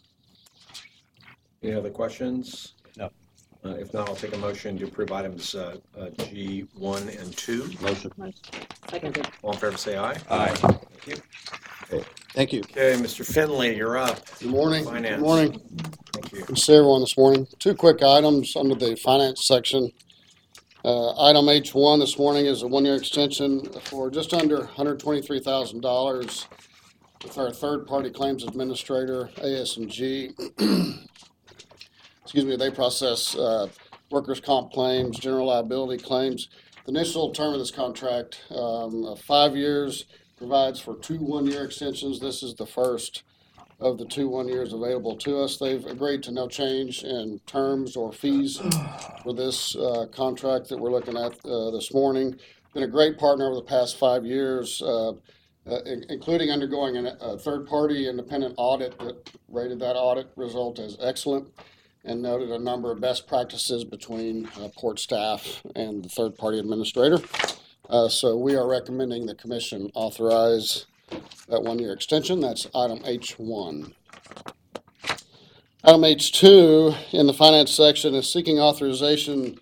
Any other questions? No. Uh, If not, I'll take a motion to approve items uh, uh, G one and two. Motion. Seconded. All in favor, say aye. Aye. Thank you. Thank you. Okay, Mister Finley, you're up. Good morning. Finance. Good morning. Thank you. Good to see everyone this morning. Two quick items under the finance section. Uh, item H one this morning is a one-year extension for just under one hundred twenty-three thousand dollars with our third-party claims administrator, A S and G. Excuse me, they process uh, workers' comp claims, general liability claims. The initial term of this contract, um, of five years, provides for two one-year extensions. This is the first of the two one years available to us. They've agreed to no change in terms or fees for this uh, contract that we're looking at uh, this morning. Been a great partner over the past five years, uh, uh, in- including undergoing an- a third-party independent audit that rated that audit result as excellent and noted a number of best practices between uh, port staff and the third-party administrator. Uh, So we are recommending the commission authorize that one-year extension. That's item H one. Item H two in the finance section is seeking authorization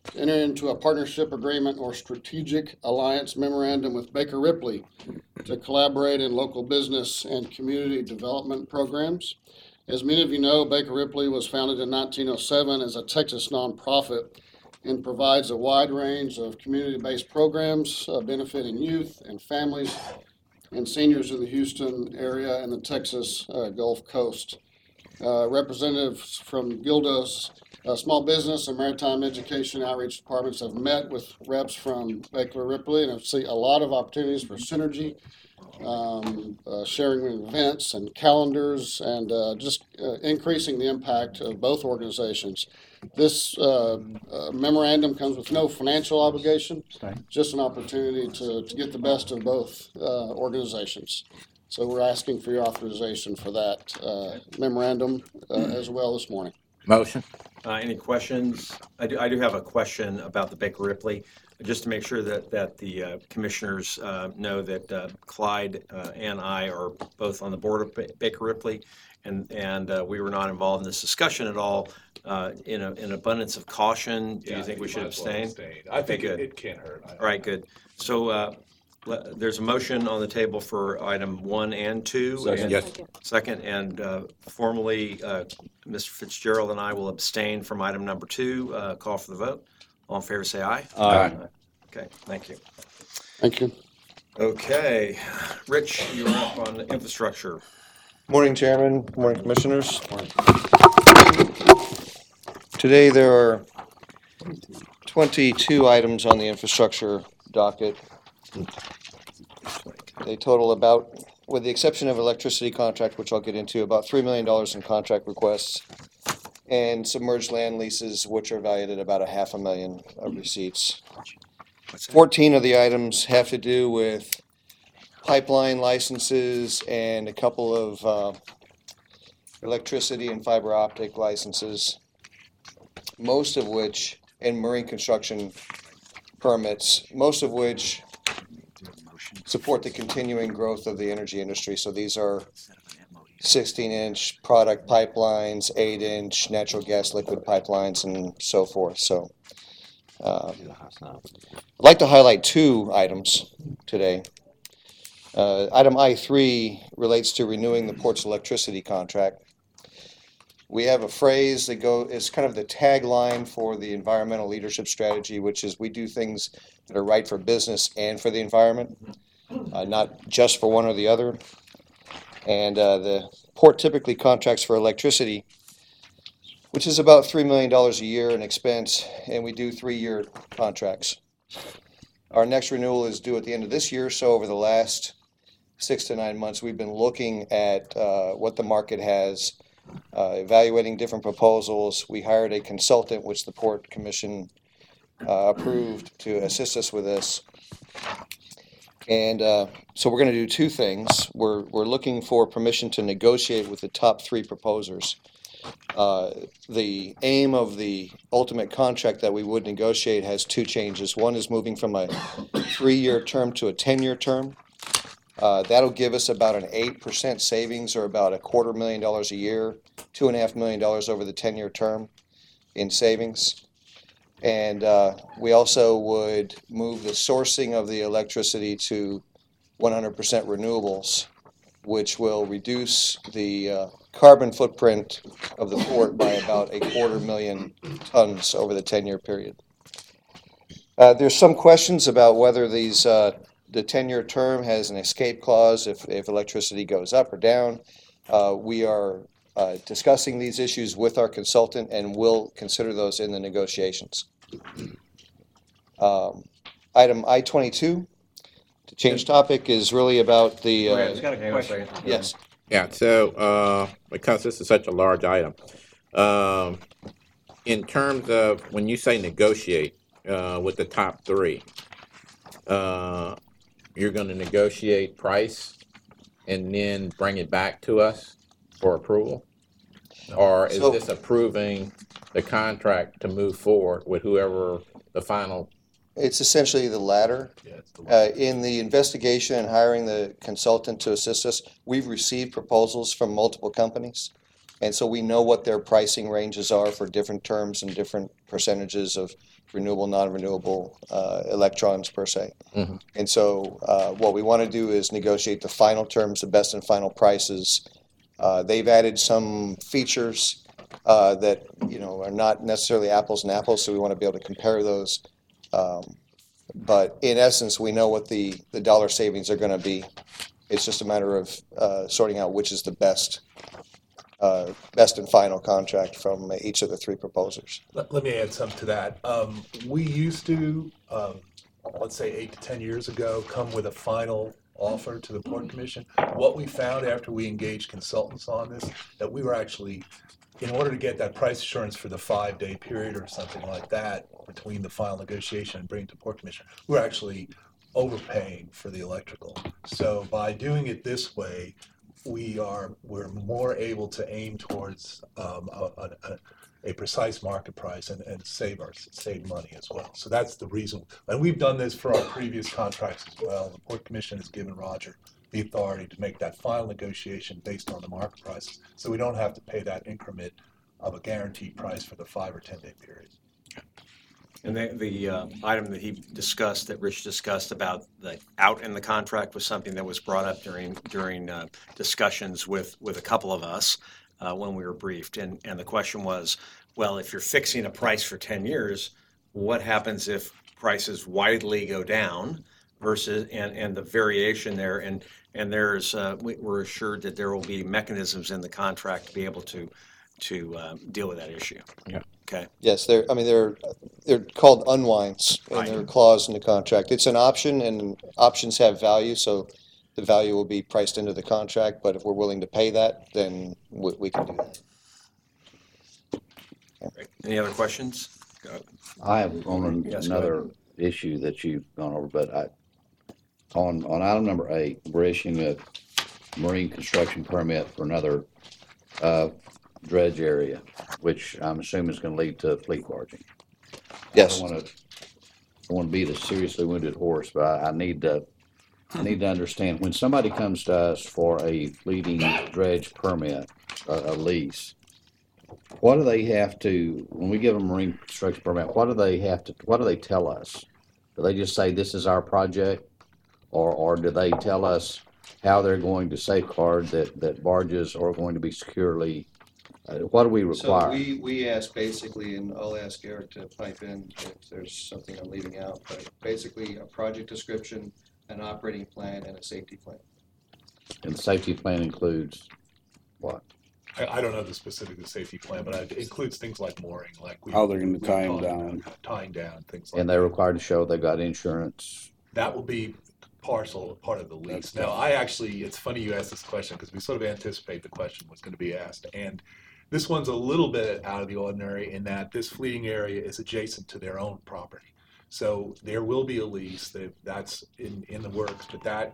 to enter into a partnership agreement or strategic alliance memorandum with Baker Ripley to collaborate in local business and community development programs. As many of you know, Baker Ripley was founded in nineteen oh seven as a Texas nonprofit and provides a wide range of community-based programs uh, benefiting youth and families and seniors in the Houston area and the Texas uh, Gulf Coast. Uh, representatives from Gilda's uh, Small Business and Maritime Education Outreach Departments have met with reps from Baker Ripley and have seen a lot of opportunities for synergy, um, uh, sharing events and calendars, and uh, just uh, increasing the impact of both organizations. This uh, uh, memorandum comes with no financial obligation, just an opportunity to, to get the best of both uh, organizations. So we're asking for your authorization for that uh, memorandum uh, as well this morning. Motion. Uh, Any questions? I do, I do have a question about the Baker Ripley, just to make sure that, that the uh, commissioners uh, know that uh, Clyde uh, and I are both on the board of Ba- Baker Ripley, and, and uh, we were not involved in this discussion at all. Uh, In a, in abundance of caution, do Yeah, you think we should might as well abstain? I think it, good. it can't hurt. I- All right, good. So uh, le- there's a motion on the table for item one and two. Second. and- Yes. Second, and uh, formally, uh, Mister Fitzgerald and I will abstain from item number two. Uh, Call for the vote. All in favor, say aye. Aye. Okay, thank you. Thank you. Okay, Rich, you're up on infrastructure. Morning, Chairman. Morning, Commissioners. Today, there are twenty-two items on the infrastructure docket. They total about, with the exception of electricity contract, which I'll get into, about three million dollars in contract requests, and submerged land leases, which are valued at about a half a million of receipts. fourteen of the items have to do with pipeline licenses and a couple of uh, electricity and fiber optic licenses, most of which, and marine construction permits, most of which support the continuing growth of the energy industry. So these are sixteen inch product pipelines, eight inch natural gas liquid pipelines, and so forth. So uh, I'd like to highlight two items today. Uh, Item I three relates to renewing the port's electricity contract. We have a phrase that go, is kind of the tagline for the environmental leadership strategy, which is we do things that are right for business and for the environment, uh, not just for one or the other. And uh, the port typically contracts for electricity, which is about three million dollars a year in expense, and we do three-year contracts. Our next renewal is due at the end of this year, so over the last six to nine months, we've been looking at uh, what the market has, uh, evaluating different proposals. We hired a consultant, which the Port Commission uh, approved to assist us with this. And uh, so we're going to do two things. We're, we're looking for permission to negotiate with the top three proposers. Uh, the aim of the ultimate contract that we would negotiate has two changes. One is moving from a three-year term to a ten-year term. Uh, that'll give us about an eight percent savings, or about a quarter million dollars a year, two and a half million dollars over the ten-year term in savings. And uh, we also would move the sourcing of the electricity to one hundred percent renewables, which will reduce the uh, carbon footprint of the port by about a quarter million tons over the ten-year period. Uh, there's some questions about whether these uh, the ten-year term has an escape clause if, if electricity goes up or down. Uh, we are uh, discussing these issues with our consultant, and will consider those in the negotiations. Um, item I twenty-two, to change topic, is really about the. Uh, Wait, I just got a question. Yes. Yeah, so, uh, because this is such a large item, um, in terms of when you say negotiate, uh, with the top three, uh, you're gonna negotiate price and then bring it back to us for approval? Or is So- this approving the contract to move forward with whoever the final? It's essentially the latter. Uh, in the investigation and hiring the consultant to assist us, we've received proposals from multiple companies. And so we know what their pricing ranges are for different terms and different percentages of renewable, non-renewable uh, electrons per se. Mhm. And so uh, what we want to do is negotiate the final terms, the best and final prices. Uh, they've added some features uh, that, you know, are not necessarily apples and apples, so we want to be able to compare those. Um, but in essence, we know what the, the dollar savings are going to be. It's just a matter of uh, sorting out which is the best uh, best and final contract from each of the three proposers. Let, let me add something to that. Um, we used to, um, let's say eight to ten years ago, come with a final offer to the Port Commission. What we found after we engaged consultants on this, that we were actually, in order to get that price assurance for the five-day period or something like that, between the final negotiation and bringing it to Port Commission, we're actually overpaying for the electrical. So by doing it this way, we are we're more able to aim towards um, a, a, a precise market price and, and save our save money as well. So that's the reason, and we've done this for our previous contracts as well. The Port Commission has given Roger the authority to make that final negotiation based on the market prices, so we don't have to pay that increment of a guaranteed price for the five or ten day period. And the, the uh, item that he discussed, that Rich discussed about the out in the contract was something that was brought up during, during uh, discussions with, with a couple of us uh, when we were briefed. And, and the question was, well, if you're fixing a price for ten years, what happens if prices widely go down versus, and, and the variation there? And, and there's, uh, we, we're assured that there will be mechanisms in the contract to be able to, to uh, deal with that issue. Yeah. Okay. Yes, they're, I mean, they're, they're called unwinds, and Right. they're a clause in the contract. It's an option, and options have value, so the value will be priced into the contract, but if we're willing to pay that, then we, we can do that. Great. Any other questions? Go. I have on an- Yes, go another issue that you've gone over, but I, on, on item number eight, we're issuing a marine construction permit for another, uh, dredge area, which I'm assuming is gonna lead to fleet barging. Yes. I don't wanna, I wanna beat a seriously wounded horse, but I, I need to, I need to understand, when somebody comes to us for a fleeting dredge permit, a, a lease, what do they have to, when we give them a marine construction permit, what do they have to, what do they tell us? Do they just say, this is our project? Or, or do they tell us how they're going to safeguard that, that barges are going to be securely, uh, what do we require? So we, we ask basically, and I'll ask Eric to pipe in if there's something I'm leaving out, but basically a project description, an operating plan, and a safety plan. And the safety plan includes what? I, I don't know the specific of the safety plan, but it includes things like mooring, like we. How they're gonna we tie 'em talked down. about, Tying down, things like And that. they're required to show they've got insurance. That will be parcel, part of the lease. Now, I actually, it's funny you asked this question because we sort of anticipate the question was going to be asked. And this one's a little bit out of the ordinary in that this fleeting area is adjacent to their own property. So there will be a lease that that's in, in the works, but that,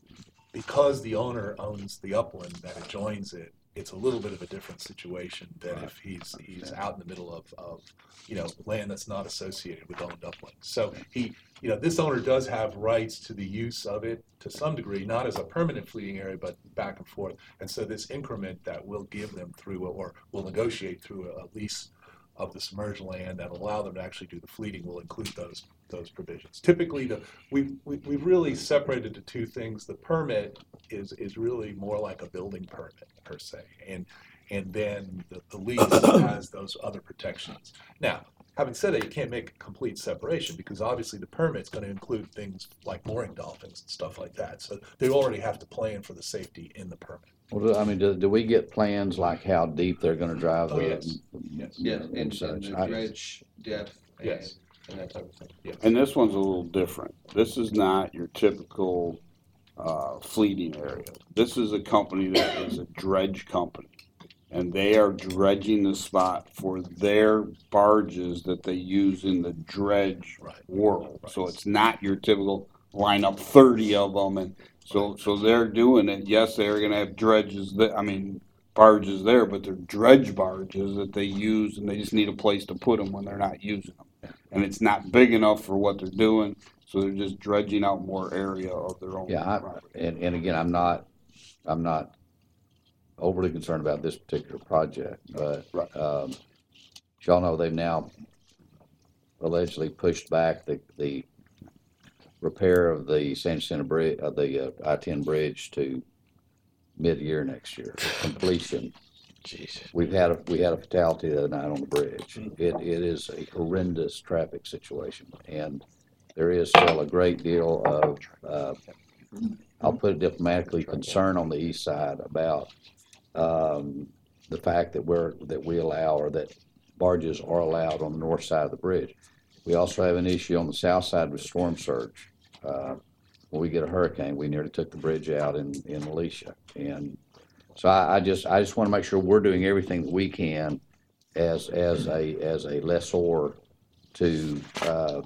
because the owner owns the upland that adjoins it, it's a little bit of a different situation than if he's, he's out in the middle of, of, you know, land that's not associated with owned upland. So he, you know, this owner does have rights to the use of it to some degree, not as a permanent fleeting area, but back and forth. And so this increment that we'll give them through, or we'll negotiate through a lease of the submerged land that allow them to actually do the fleeting will include those those provisions. Typically, the we've we, we've really separated the two things. The permit is is really more like a building permit per se, and and then the, the lease has those other protections. Now, having said that, you can't make a complete separation because obviously the permit's going to include things like mooring dolphins and stuff like that. So they already have to plan for the safety in the permit. Well, do- I mean, do, do we get plans like how deep they're gonna drive Oh, the? yes. Yes. Yeah, and and, such? and the I- dredge depth and, Yes. and that type of thing. Yes. And this one's a little different. This is not your typical uh, fleeting area. This is a company that is a dredge company. And they are dredging the spot for their barges that they use in the dredge Right. world. Right. So it's not your typical line up thirty of them. And so, so they're doing it. Yes, they're going to have dredges that, I mean, barges there, but they're dredge barges that they use and they just need a place to put them when they're not using them. And it's not big enough for what they're doing, so they're just dredging out more area of their own Yeah, I, property. and, and again, I'm not, I'm not overly concerned about this particular project, but, um, as y'all know, they've now allegedly pushed back the, the repair of the San Jacinto Bridge, of the uh, I ten bridge to mid-year next year, completion. Jesus. We've had a, we had a fatality the other night on the bridge. It, it is a horrendous traffic situation, and there is still a great deal of, uh, I'll put it diplomatically, concern on the east side about, um, the fact that we're, that we allow, or that barges are allowed on the north side of the bridge. We also have an issue on the south side with storm surge. Uh, when we get a hurricane, we nearly took the bridge out in, in Alicia. And so I, I just, I just want to make sure we're doing everything that we can as, as a, as a lessor to, uh,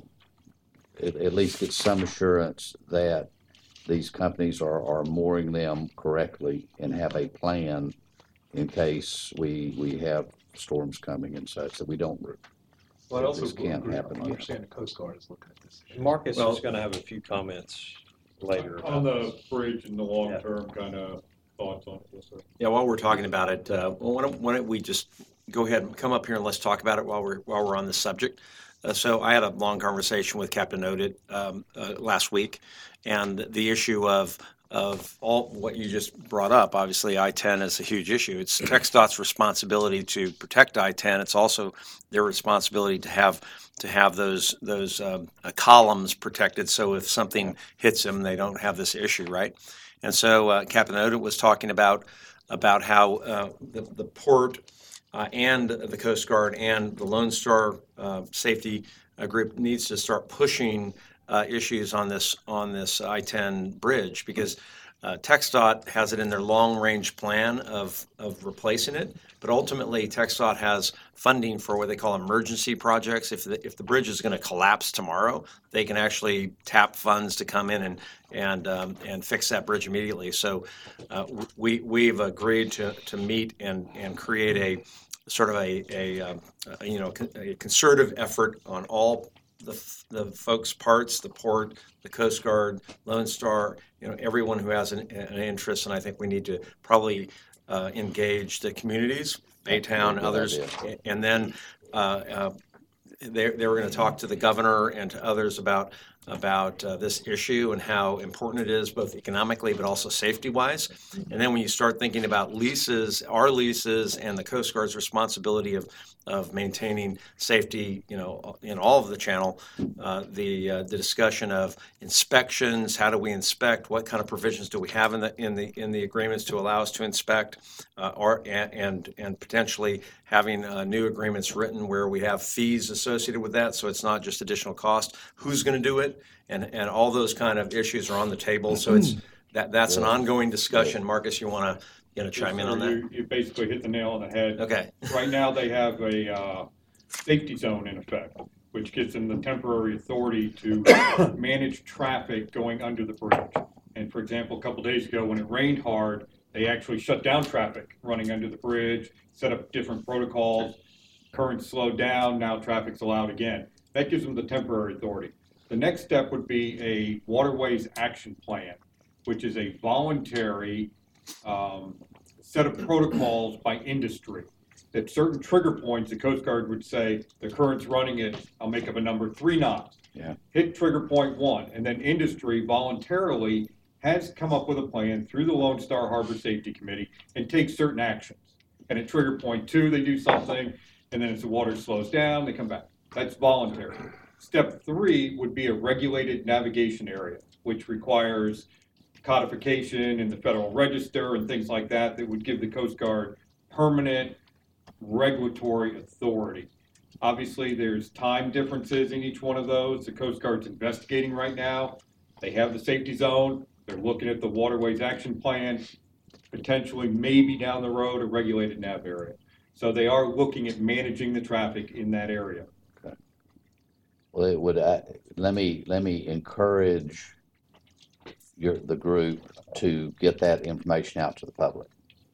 at, at least get some assurance that these companies are, are mooring them correctly and have a plan in case we, we have storms coming and such, that we don't, Well, I also this can't agree- happen I again. understand the Coast Guard is looking at this. Marcus Well- is gonna have a few comments later. On about the this. bridge and the long-term kind of thoughts on it, yes, sir. Yeah, while we're talking about it, uh, well, why don't, why don't we just go ahead and come up here and let's talk about it while we're, while we're on this subject. Uh, so I had a long conversation with Captain Odit um, uh, last week, and the issue of of all what you just brought up. Obviously, I ten is a huge issue. It's TxDOT's responsibility to protect I ten. It's also their responsibility to have to have those those um, uh, columns protected, so if something hits them, they don't have this issue, right? And so uh, Captain Odit was talking about about how uh, the the port uh, and the Coast Guard and the Lone Star uh, Safety uh, Group needs to start pushing uh, issues on this on this I ten bridge, because uh, TxDOT has it in their long-range plan of of replacing it, but ultimately TxDOT has funding for what they call emergency projects. If the, if the bridge is going to collapse tomorrow, they can actually tap funds to come in and and um, and fix that bridge immediately. So uh, we we've agreed to to meet and and create a sort of a a, uh, you know a concerted effort on all the the folks' parts, the port, the Coast Guard, Lone Star, you know, everyone who has an, an interest, and I think we need to probably uh, engage the communities, Baytown, others, and then uh, uh, they they were going to talk to the governor and to others about about uh, this issue and how important it is, both economically but also safety-wise. And then when you start thinking about leases, our leases, and the Coast Guard's responsibility of of maintaining safety, you know, in all of the channel, uh, the uh, the discussion of inspections, how do we inspect, what kind of provisions do we have in the in the in the agreements to allow us to inspect, uh, or and and, and potentially having uh, new agreements written where we have fees associated with that, so it's not just additional cost. Who's going to do it, and and all those kind of issues are on the table. So it's that that's an ongoing discussion. Marcus, you want to you know chime in on that? You, you basically hit the nail on the head. Okay. Right now, they have a uh, safety zone in effect, which gives them the temporary authority to manage traffic going under the bridge. And for example, a couple days ago, when it rained hard, they actually shut down traffic running under the bridge, set up different protocols, currents slowed down, now traffic's allowed again. That gives them the temporary authority. The next step would be a waterways action plan, which is a voluntary um, set of protocols by industry. At certain trigger points, the Coast Guard would say the current's running at, I'll make up a number, three knots. Yeah. Hit trigger point one, and then industry voluntarily has come up with a plan through the Lone Star Harbor Safety Committee and takes certain actions. And at trigger point two, they do something, and then as the water slows down, they come back. That's voluntary. Step three would be a regulated navigation area, which requires codification in the Federal Register and things like that, that would give the Coast Guard permanent regulatory authority. Obviously, there's time differences in each one of those. The Coast Guard's investigating right now. They have the safety zone. They're looking at the Waterways Action Plan, potentially maybe down the road a regulated nav area. So they are looking at managing the traffic in that area. Well, it would, uh, let me, let me encourage your, the group to get that information out to the public.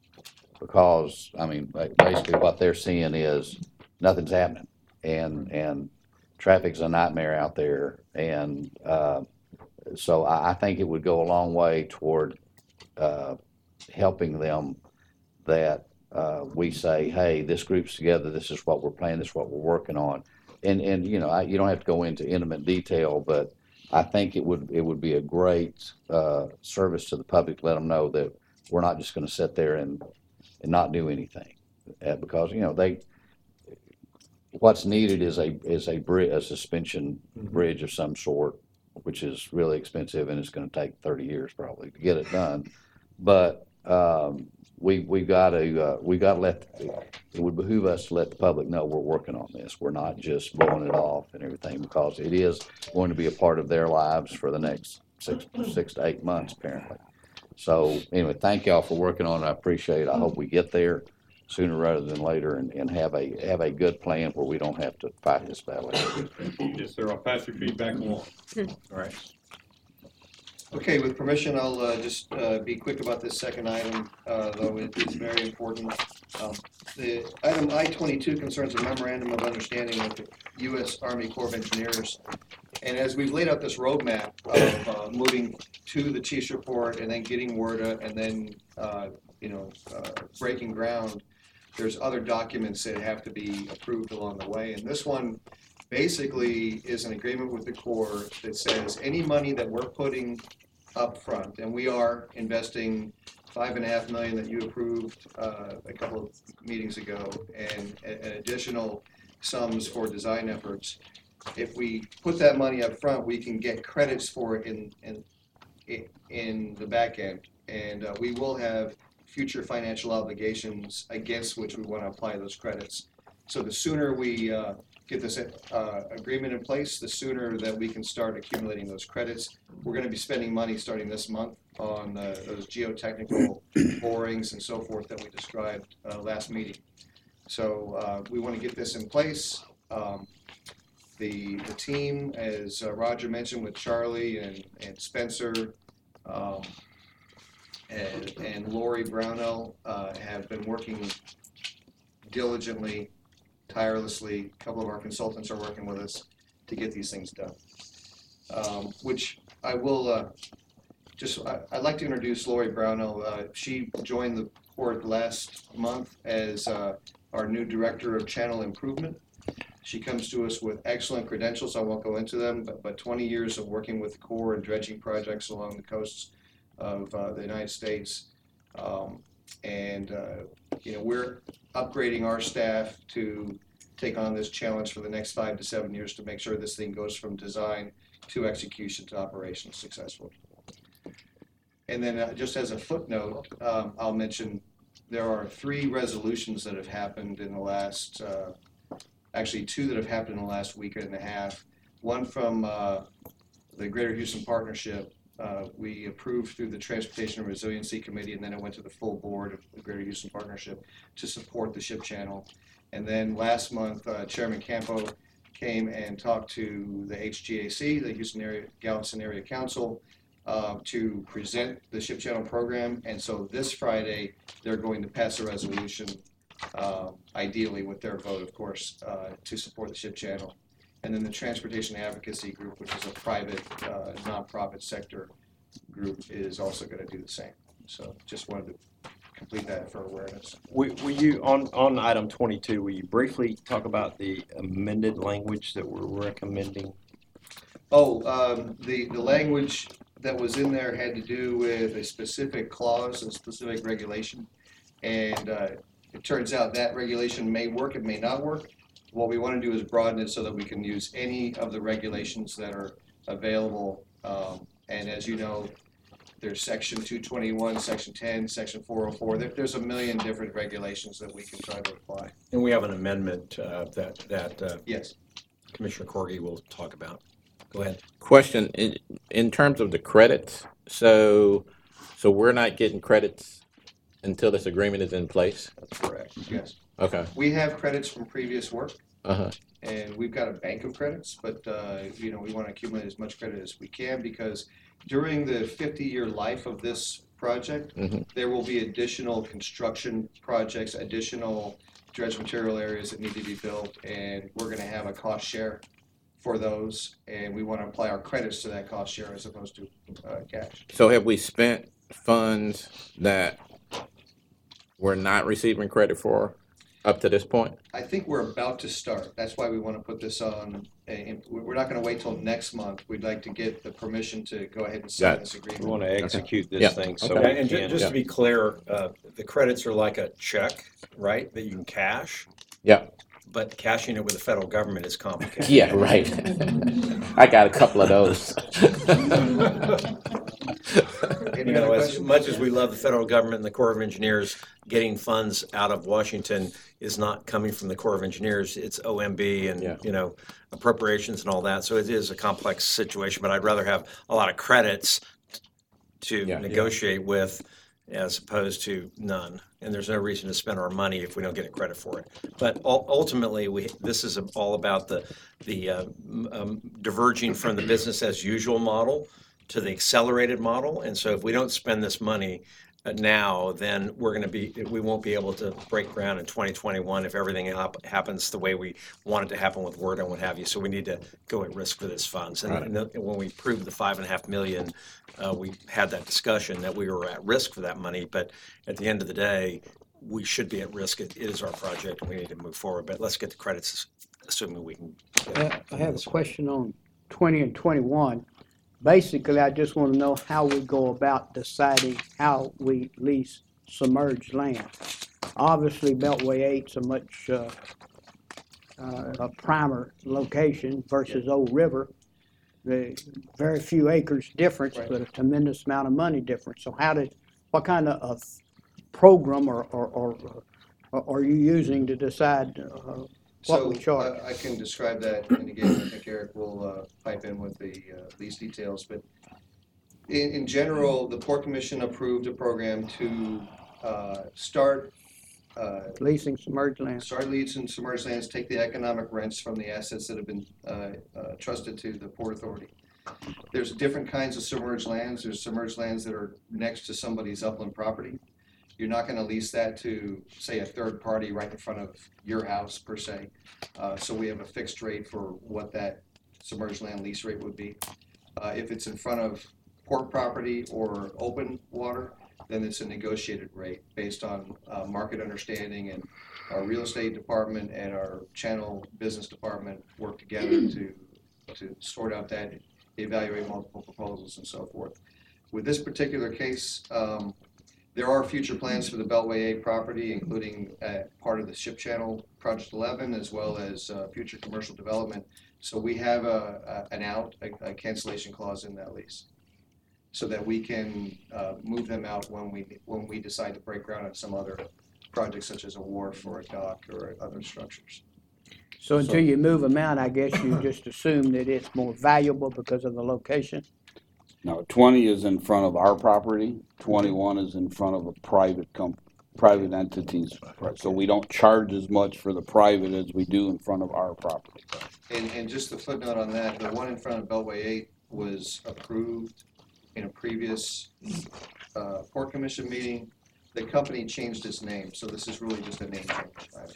Because, I mean, ba- basically what they're seeing is nothing's happening, and, and traffic's a nightmare out there. And, uh, so I, I think it would go a long way toward, uh, helping them that uh, we say, hey, this group's together, this is what we're planning, this is what we're working on. And, and you know, I, you don't have to go into intimate detail, but I think it would, it would be a great uh, service to the public to let them know that we're not just going to sit there and, and not do anything. Uh, because, you know, they, what's needed is a, is a bridge, a suspension bridge of some sort, which is really expensive and it's going to take thirty years probably to get it done. But um, we, we've got to, uh, we got to let, it would behoove us to let the public know we're working on this. We're not just blowing it off and everything, because it is going to be a part of their lives for the next six, six to eight months, apparently. So anyway, thank y'all for working on it. I appreciate it. I hope we get there sooner rather than later and, and have a, have a good plan where we don't have to fight this battle. Yes, sir. I'll pass your feedback along. All right. Okay, with permission, I'll uh, just uh, be quick about this second item, uh, though it is very important. Um, The item I twenty-two concerns a memorandum of understanding with the U S Army Corps of Engineers. And as we've laid out this roadmap of uh, moving to the chief's report and then getting WERDA and then, uh, you know, uh, breaking ground, there's other documents that have to be approved along the way. And this one basically is an agreement with the Corps that says any money that we're putting up front, and we are investing five and a half million that you approved uh, a couple of meetings ago, and, and additional sums for design efforts. If we put that money up front, we can get credits for it in in in the back end, and uh, we will have future financial obligations against which we want to apply those credits. So the sooner we uh, get this uh, agreement in place, the sooner that we can start accumulating those credits. We're going to be spending money starting this month on uh, those geotechnical borings and so forth that we described uh, last meeting. So uh, we want to get this in place. Um, the, the team, as uh, Roger mentioned, with Charlie and, and Spencer um, and, and Lori Brownell, uh, have been working diligently, tirelessly. A couple of our consultants are working with us to get these things done. Um, which I will uh, just, I, I'd like to introduce Lori Brownell. Uh, she joined the board last month as uh, our new Director of Channel Improvement. She comes to us with excellent credentials. I won't go into them, but, but twenty years of working with the Corps and dredging projects along the coasts of uh, the United States. Um, and, uh, you know, we're upgrading our staff to take on this challenge for the next five to seven years to make sure this thing goes from design to execution to operations successfully. And then uh, just as a footnote, um, I'll mention there are three resolutions that have happened in the last, uh, actually two that have happened in the last week and a half. One from uh, the Greater Houston Partnership. Uh, we approved through the Transportation and Resiliency Committee, and then it went to the full board of the Greater Houston Partnership to support the ship channel. And then last month, uh, Chairman Campo came and talked to the H G A C, the Houston Area Gallatin Area Council, uh, to present the ship channel program. And so this Friday, they're going to pass a resolution, uh, ideally with their vote, of course, uh, to support the ship channel. And then the Transportation Advocacy Group, which is a private uh, nonprofit sector group, is also going to do the same. So just wanted to complete that for awareness. Will, will you, on, on item twenty-two, will you briefly talk about the amended language that we're recommending? Oh, um, the, the language that was in there had to do with a specific clause, a specific regulation. And uh, it turns out that regulation may work, it may not work. What we want to do is broaden it so that we can use any of the regulations that are available. Um, and as you know, there's section two twenty-one, section ten, section four oh four. There, there's a million different regulations that we can try to apply. And we have an amendment uh, that, that uh, yes, Commissioner Corgi will talk about. Go ahead. Question, in, in terms of the credits, so, so we're not getting credits until this agreement is in place? That's correct, yes. Okay. We have credits from previous work. Uh-huh. And we've got a bank of credits, but, uh, you know, we want to accumulate as much credit as we can because during the fifty-year life of this project, mm-hmm. there will be additional construction projects, additional dredge material areas that need to be built, and we're going to have a cost share for those, and we want to apply our credits to that cost share as opposed to uh, cash. So have we spent funds that we're not receiving credit for up to this point? I think we're about to start. That's why we want to put this on. a- We're not going to wait till next month. We'd like to get the permission to go ahead and sign Got it. this We agreement. want to execute this Yeah. thing so Okay. we And ju- can. just to be clear, uh, the credits are like a check, right, that you can cash, Yeah. but cashing it with the federal government is complicated. Yeah, right. I got a couple of those. You know, as much as we love the federal government and the Corps of Engineers, getting funds out of Washington is not coming from the Corps of Engineers. It's O M B and, Yeah. you know, appropriations and all that. So it is a complex situation, but I'd rather have a lot of credits to Yeah. negotiate with as opposed to none. And there's no reason to spend our money if we don't get a credit for it. But ul- ultimately, we, this is all about the, the uh, m- um, diverging from the business as usual model to the accelerated model. And so if we don't spend this money uh, now, then we're going to be, we won't be able to break ground in twenty twenty-one if everything hap- happens the way we want it to happen with Word and what have you. So we need to go at risk for this funds. And Right. and the- when we approved the five and a half million, uh, we had that discussion that we were at risk for that money. But at the end of the day, we should be at risk. It it is our project and we need to move forward. But let's get the credits, assuming we can. Uh, I have a question on twenty and twenty-one. Basically, I just want to know how we go about deciding how we lease submerged land. Obviously, Beltway eight's a much, uh, uh, a primer location versus Old River. The very few acres difference, but a tremendous amount of money difference. So how did, what kind of, of program or, or, or, uh, are you using to decide, uh, what we So charge? uh, I can describe that, and again, I think Eric will uh, pipe in with the uh, lease details, but in, in general, the Port Commission approved a program to uh, start uh, Leasing submerged land? start leasing submerged lands, take the economic rents from the assets that have been uh, uh, trusted to the Port Authority. There's different kinds of submerged lands. There's submerged lands that are next to somebody's upland property. You're not going to lease that to, say, a third party right in front of your house per se. Uh, so we have a fixed rate for what that submerged land lease rate would be. Uh, if it's in front of port property or open water, then it's a negotiated rate based on uh, market understanding, and our real estate department and our channel business department work together to to sort out that, evaluate multiple proposals and so forth. With this particular case, um, there are future plans for the Beltway eight property, including uh, part of the Ship Channel Project eleven, as well as uh, future commercial development. So we have a, a, an out, a, a cancellation clause in that lease, so that we can uh, move them out when we when we decide to break ground on some other projects, such as a wharf or a dock or other structures. So until you move them out, I guess you just assume that it's more valuable because of the location? No, twenty is in front of our property, twenty-one is in front of a private comp, private entities. So we don't charge as much for the private as we do in front of our property. And, and just a footnote on that, the one in front of Beltway eight was approved in a previous uh, Port Commission meeting. The company changed its name, so this is really just a name change. Right?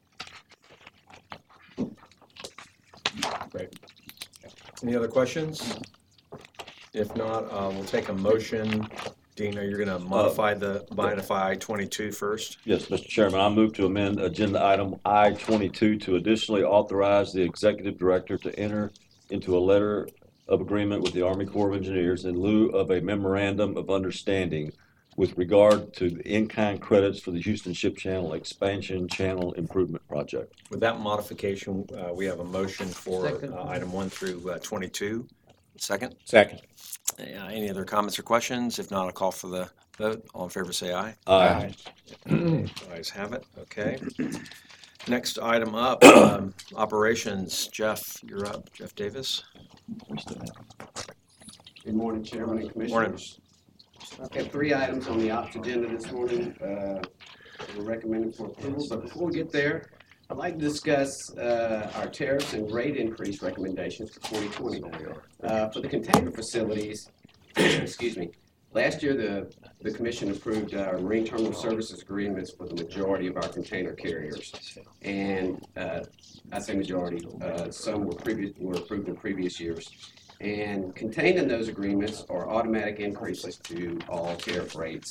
Great. Any other questions? If not, uh, we'll take a motion. Dean, are you going to modify the, modify twenty-two first? Yes, Mister Chairman, I move to amend agenda item I twenty-two to additionally authorize the executive director to enter into a letter of agreement with the Army Corps of Engineers in lieu of a memorandum of understanding with regard to the in-kind credits for the Houston Ship Channel Expansion Channel Improvement Project. With that modification, uh, we have a motion for Second. uh, item one through uh, twenty-two. Second? Second. Uh, Any other comments or questions? If not, I'll call for the vote. All in favor, say aye. Aye. Ayes have it, okay. Next item up, um, operations. Jeff, you're up. Jeff Davis. Good morning, Chairman and Morning. Commissioners. I've got three items on the ops agenda this morning. Uh, We're recommending for approval, but before we get there, I'd like to discuss uh, our tariffs and rate increase recommendations for twenty twenty. Uh, For the container facilities, excuse me, last year the, the commission approved our marine terminal services agreements for the majority of our container carriers. And uh, I say majority, uh, some were previous, were approved in previous years. And contained in those agreements are automatic increases to all tariff rates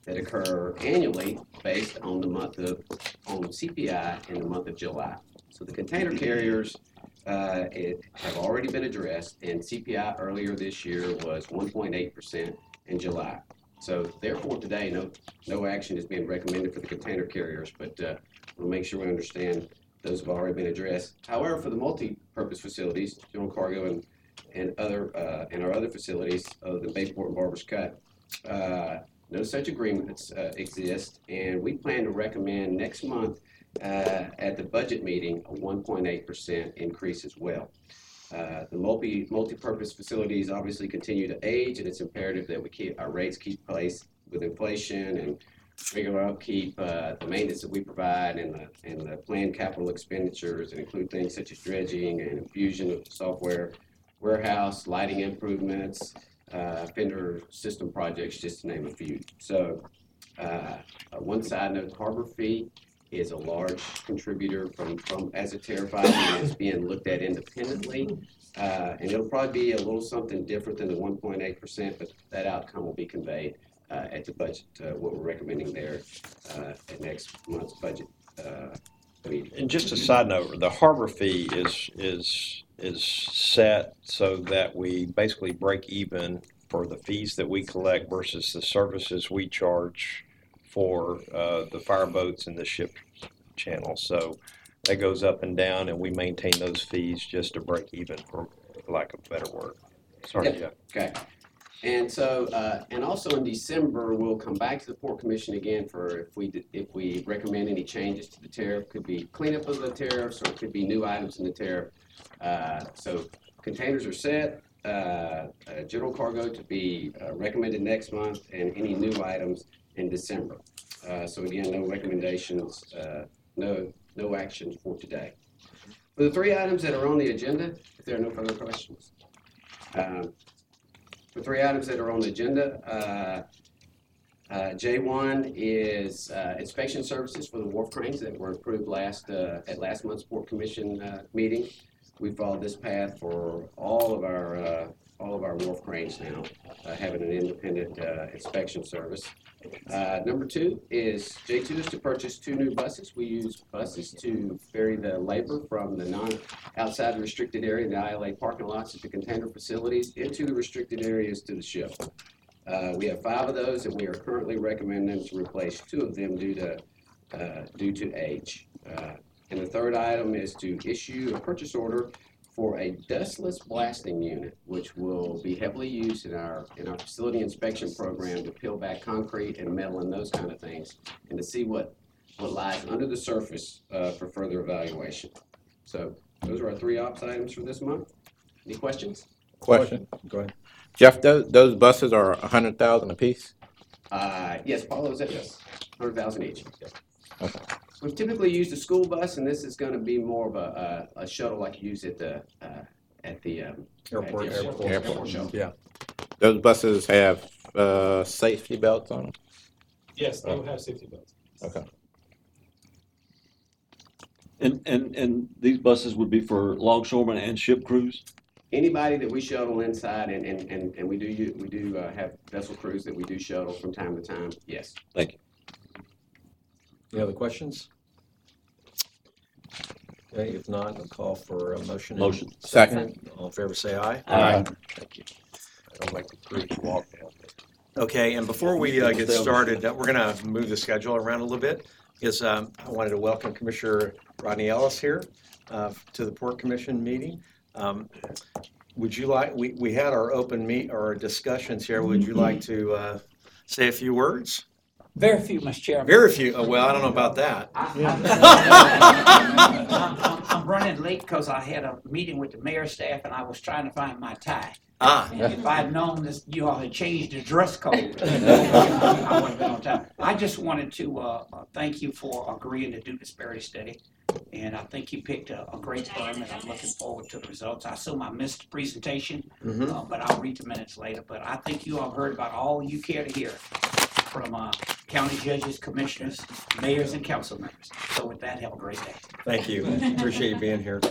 that occur annually based on the month of, on C P I in the month of July. So the container carriers, uh, it have already been addressed, and C P I earlier this year was one point eight percent in July. So therefore today, no, no action is being recommended for the container carriers, but uh, we'll make sure we understand those have already been addressed. However, for the multi-purpose facilities, general cargo and, and other, uh, and our other facilities other than Bayport and Barber's Cut, uh, no such agreements uh, exist, and we plan to recommend next month uh, at the budget meeting a one point eight percent increase as well. Uh, the multi, multi-purpose facilities obviously continue to age, and it's imperative that we keep our rates keep pace with inflation and figure out keep uh, the maintenance that we provide and the, and the planned capital expenditures that include things such as dredging and infusion of software, warehouse, lighting improvements, uh, vendor system projects, just to name a few. So uh, uh, one side note, harbor fee is a large contributor from, from as a tariff item, and it's being looked at independently. Uh, and it'll probably be a little something different than the one point eight percent, but that outcome will be conveyed uh, at the budget, uh, what we're recommending there uh, at next month's budget uh, meeting. And just a side note, the harbor fee is, is, is set so that we basically break even for the fees that we collect versus the services we charge for uh, the fireboats and the ship channel. So that goes up and down, and we maintain those fees just to break even, for lack of a better word. Sorry, Yeah. Jeff. Okay. And so, uh, and also in December, we'll come back to the Port Commission again for if we, d- if we recommend any changes to the tariff. Could be cleanup of the tariffs, or it could be new items in the tariff. Uh, so containers are set, uh, uh, general cargo to be uh, recommended next month, and any new items in December. Uh, so again, no recommendations, uh, no, no actions for today. For the three items that are on the agenda, if there are no further questions. Um, The three items that are on the agenda, uh, uh, J one is uh, inspection services for the wharf cranes that were approved last uh, at last month's Port Commission uh, meeting. We followed this path for all of our uh, all of our wharf cranes now, uh, having an independent uh, inspection service. Uh, number two is J two is to purchase two new buses. We use buses to ferry the labor from the non outside the restricted area, the I L A parking lots at the container facilities, into the restricted areas to the ship. Uh, we have five of those, and we are currently recommending to replace two of them due to uh, due to age. Uh, and the third item is to issue a purchase order for a dustless blasting unit, which will be heavily used in our in our facility inspection program to peel back concrete and metal and those kind of things, and to see what what lies under the surface uh, for further evaluation. So those are our three ops items for this month. Any questions? Question? Go ahead. Jeff, those, those buses are a hundred thousand apiece? Uh, yes, Paulo, is it? Yes. Hundred thousand each. Okay. We've typically used a school bus, and this is going to be more of a, a, a shuttle like you use at the uh, at the um, Airport. at the airport. Airport. shuttle. Yeah. Those buses have, uh, safety belts on them? Yes, they will have safety belts. Okay. And, and, and these buses would be for longshoremen and ship crews? Anybody that we shuttle inside, and, and, and, and we do u- we do uh, have vessel crews that we do shuttle from time to time. Yes. Thank you. Any other questions? Okay, if not, I'll call for a motion. and Motion. Second. All in favor, say aye. Aye. Thank you. I don't like the crews walk down. Okay, and before we uh, get started, uh, we're going to move the schedule around a little bit, because um, I wanted to welcome Commissioner Rodney Ellis here uh, to the Port Commission meeting. Um, Would you like, we, we had our open meet, our discussions here, would you like to uh, say a few words? Very few, Mister Chairman. Very few, oh, well, I don't know about that. I'm, I'm running late because I had a meeting with the mayor's staff and I was trying to find my tie. Ah. And if I'd known this, you all had changed the dress code, I would have been on time. I just wanted to uh, uh, thank you for agreeing to do this disparity study. And I think you picked a, a great firm, and I'm looking forward to the results. I assume I missed the presentation, Mhm. uh, but I'll read the minutes later. But I think you all heard about all you care to hear from uh, county judges, commissioners, mayors, and council members. So with that, have a great day. Thank you. Appreciate you being here.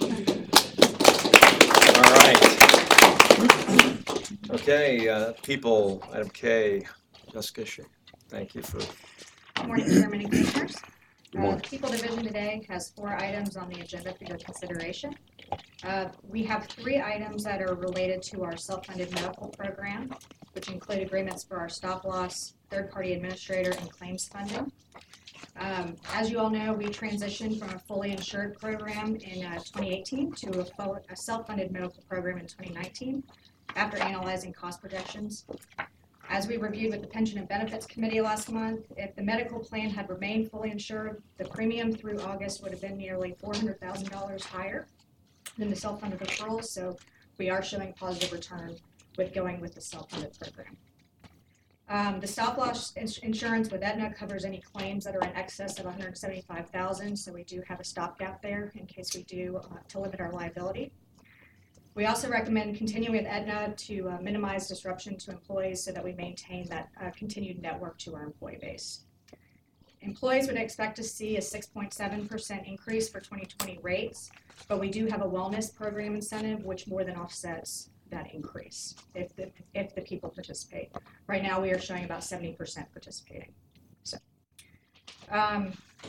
All right. Okay, uh, people, item K, Jessica Shea. Thank you for, Good morning, Chairman and Commissioners. Good Uh, morning. The People Division today has four items on the agenda for your consideration. Uh, We have three items that are related to our self-funded medical program, which include agreements for our stop-loss, third-party administrator, and claims funding. Um, As you all know, we transitioned from a fully insured program in uh, twenty eighteen to a fo- a self-funded medical program in twenty nineteen after analyzing cost projections. As we reviewed with the Pension and Benefits Committee last month, if the medical plan had remained fully insured, the premium through August would have been nearly four hundred thousand dollars higher than the self-funded referrals, so we are showing positive return with going with the self-funded program. Um, the stop-loss ins- insurance with Aetna covers any claims that are in excess of one hundred seventy-five thousand dollars, so we do have a stopgap there in case we do uh, to limit our liability. We also recommend continuing with Aetna to uh, minimize disruption to employees so that we maintain that uh, continued network to our employee base. Employees would expect to see a six point seven percent increase for twenty twenty rates, but we do have a wellness program incentive which more than offsets that increase if the, if the people participate. Right now we are showing about seventy percent participating. So, um,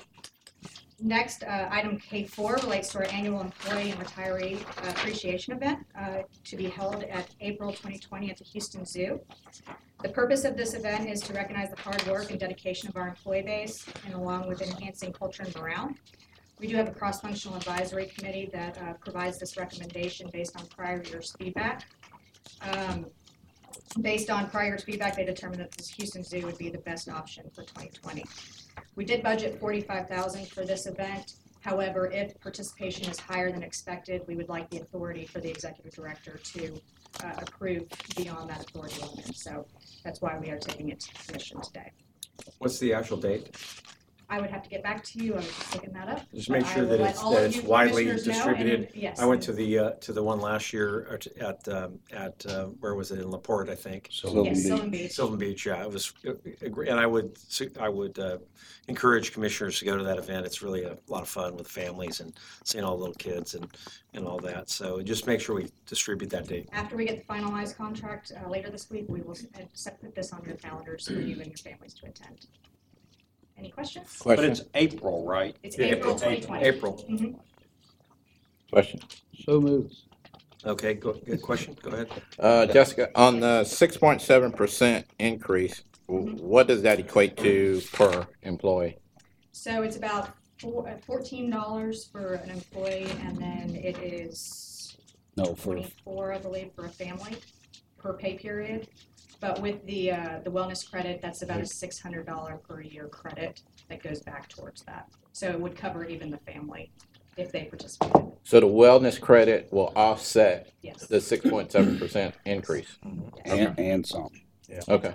Next, uh, item K four relates to our annual employee and retiree uh, appreciation event uh, to be held at April twenty twenty at the Houston Zoo. The purpose of this event is to recognize the hard work and dedication of our employee base, and along with enhancing culture and morale. We do have a cross-functional advisory committee that uh, provides this recommendation based on prior year's feedback. Um, Based on prior year's feedback, they determined that this Houston Zoo would be the best option for twenty twenty. We did budget forty-five thousand dollars for this event. However, if participation is higher than expected, we would like the authority for the executive director to uh, approve beyond that authority limit. So that's why we are taking it to the commission today. what's the actual date? I would have to get back to you. I was just looking that up. Just but make I sure will that let it's, all that of it's you widely commissioners know, and- distributed. Yes. I went to the, uh, to the one last year or to- at, um, at, uh, where was it, in LaPorte, I think? Sylvan Yes, Beach. Sylvan Beach. Sylvan Beach, yeah, it was, and I would, su- I would uh, encourage commissioners to go to that event. It's really a lot of fun with families and seeing all the little kids and, and all that. So just make sure we distribute that date. After we get the finalized contract uh, later this week, we will s- uh, set- put this on your calendars for you and your families to attend. Any questions? But it's April, right? It's Yeah, April April. twenty twenty. April. Mhm. Question. So moved. Okay, go, good question, go ahead. Uh, Jessica, on the six point seven percent increase, w- what does that equate to per employee? So it's about four, uh, fourteen dollars for an employee, and then it is No, for, twenty-four, I believe, for a family per pay period. But with the, uh, the wellness credit, that's about a six hundred dollars per year credit that goes back towards that. So it would cover even the family if they participated. So the wellness credit will offset Yes. the six point seven percent increase? and, and some. Okay.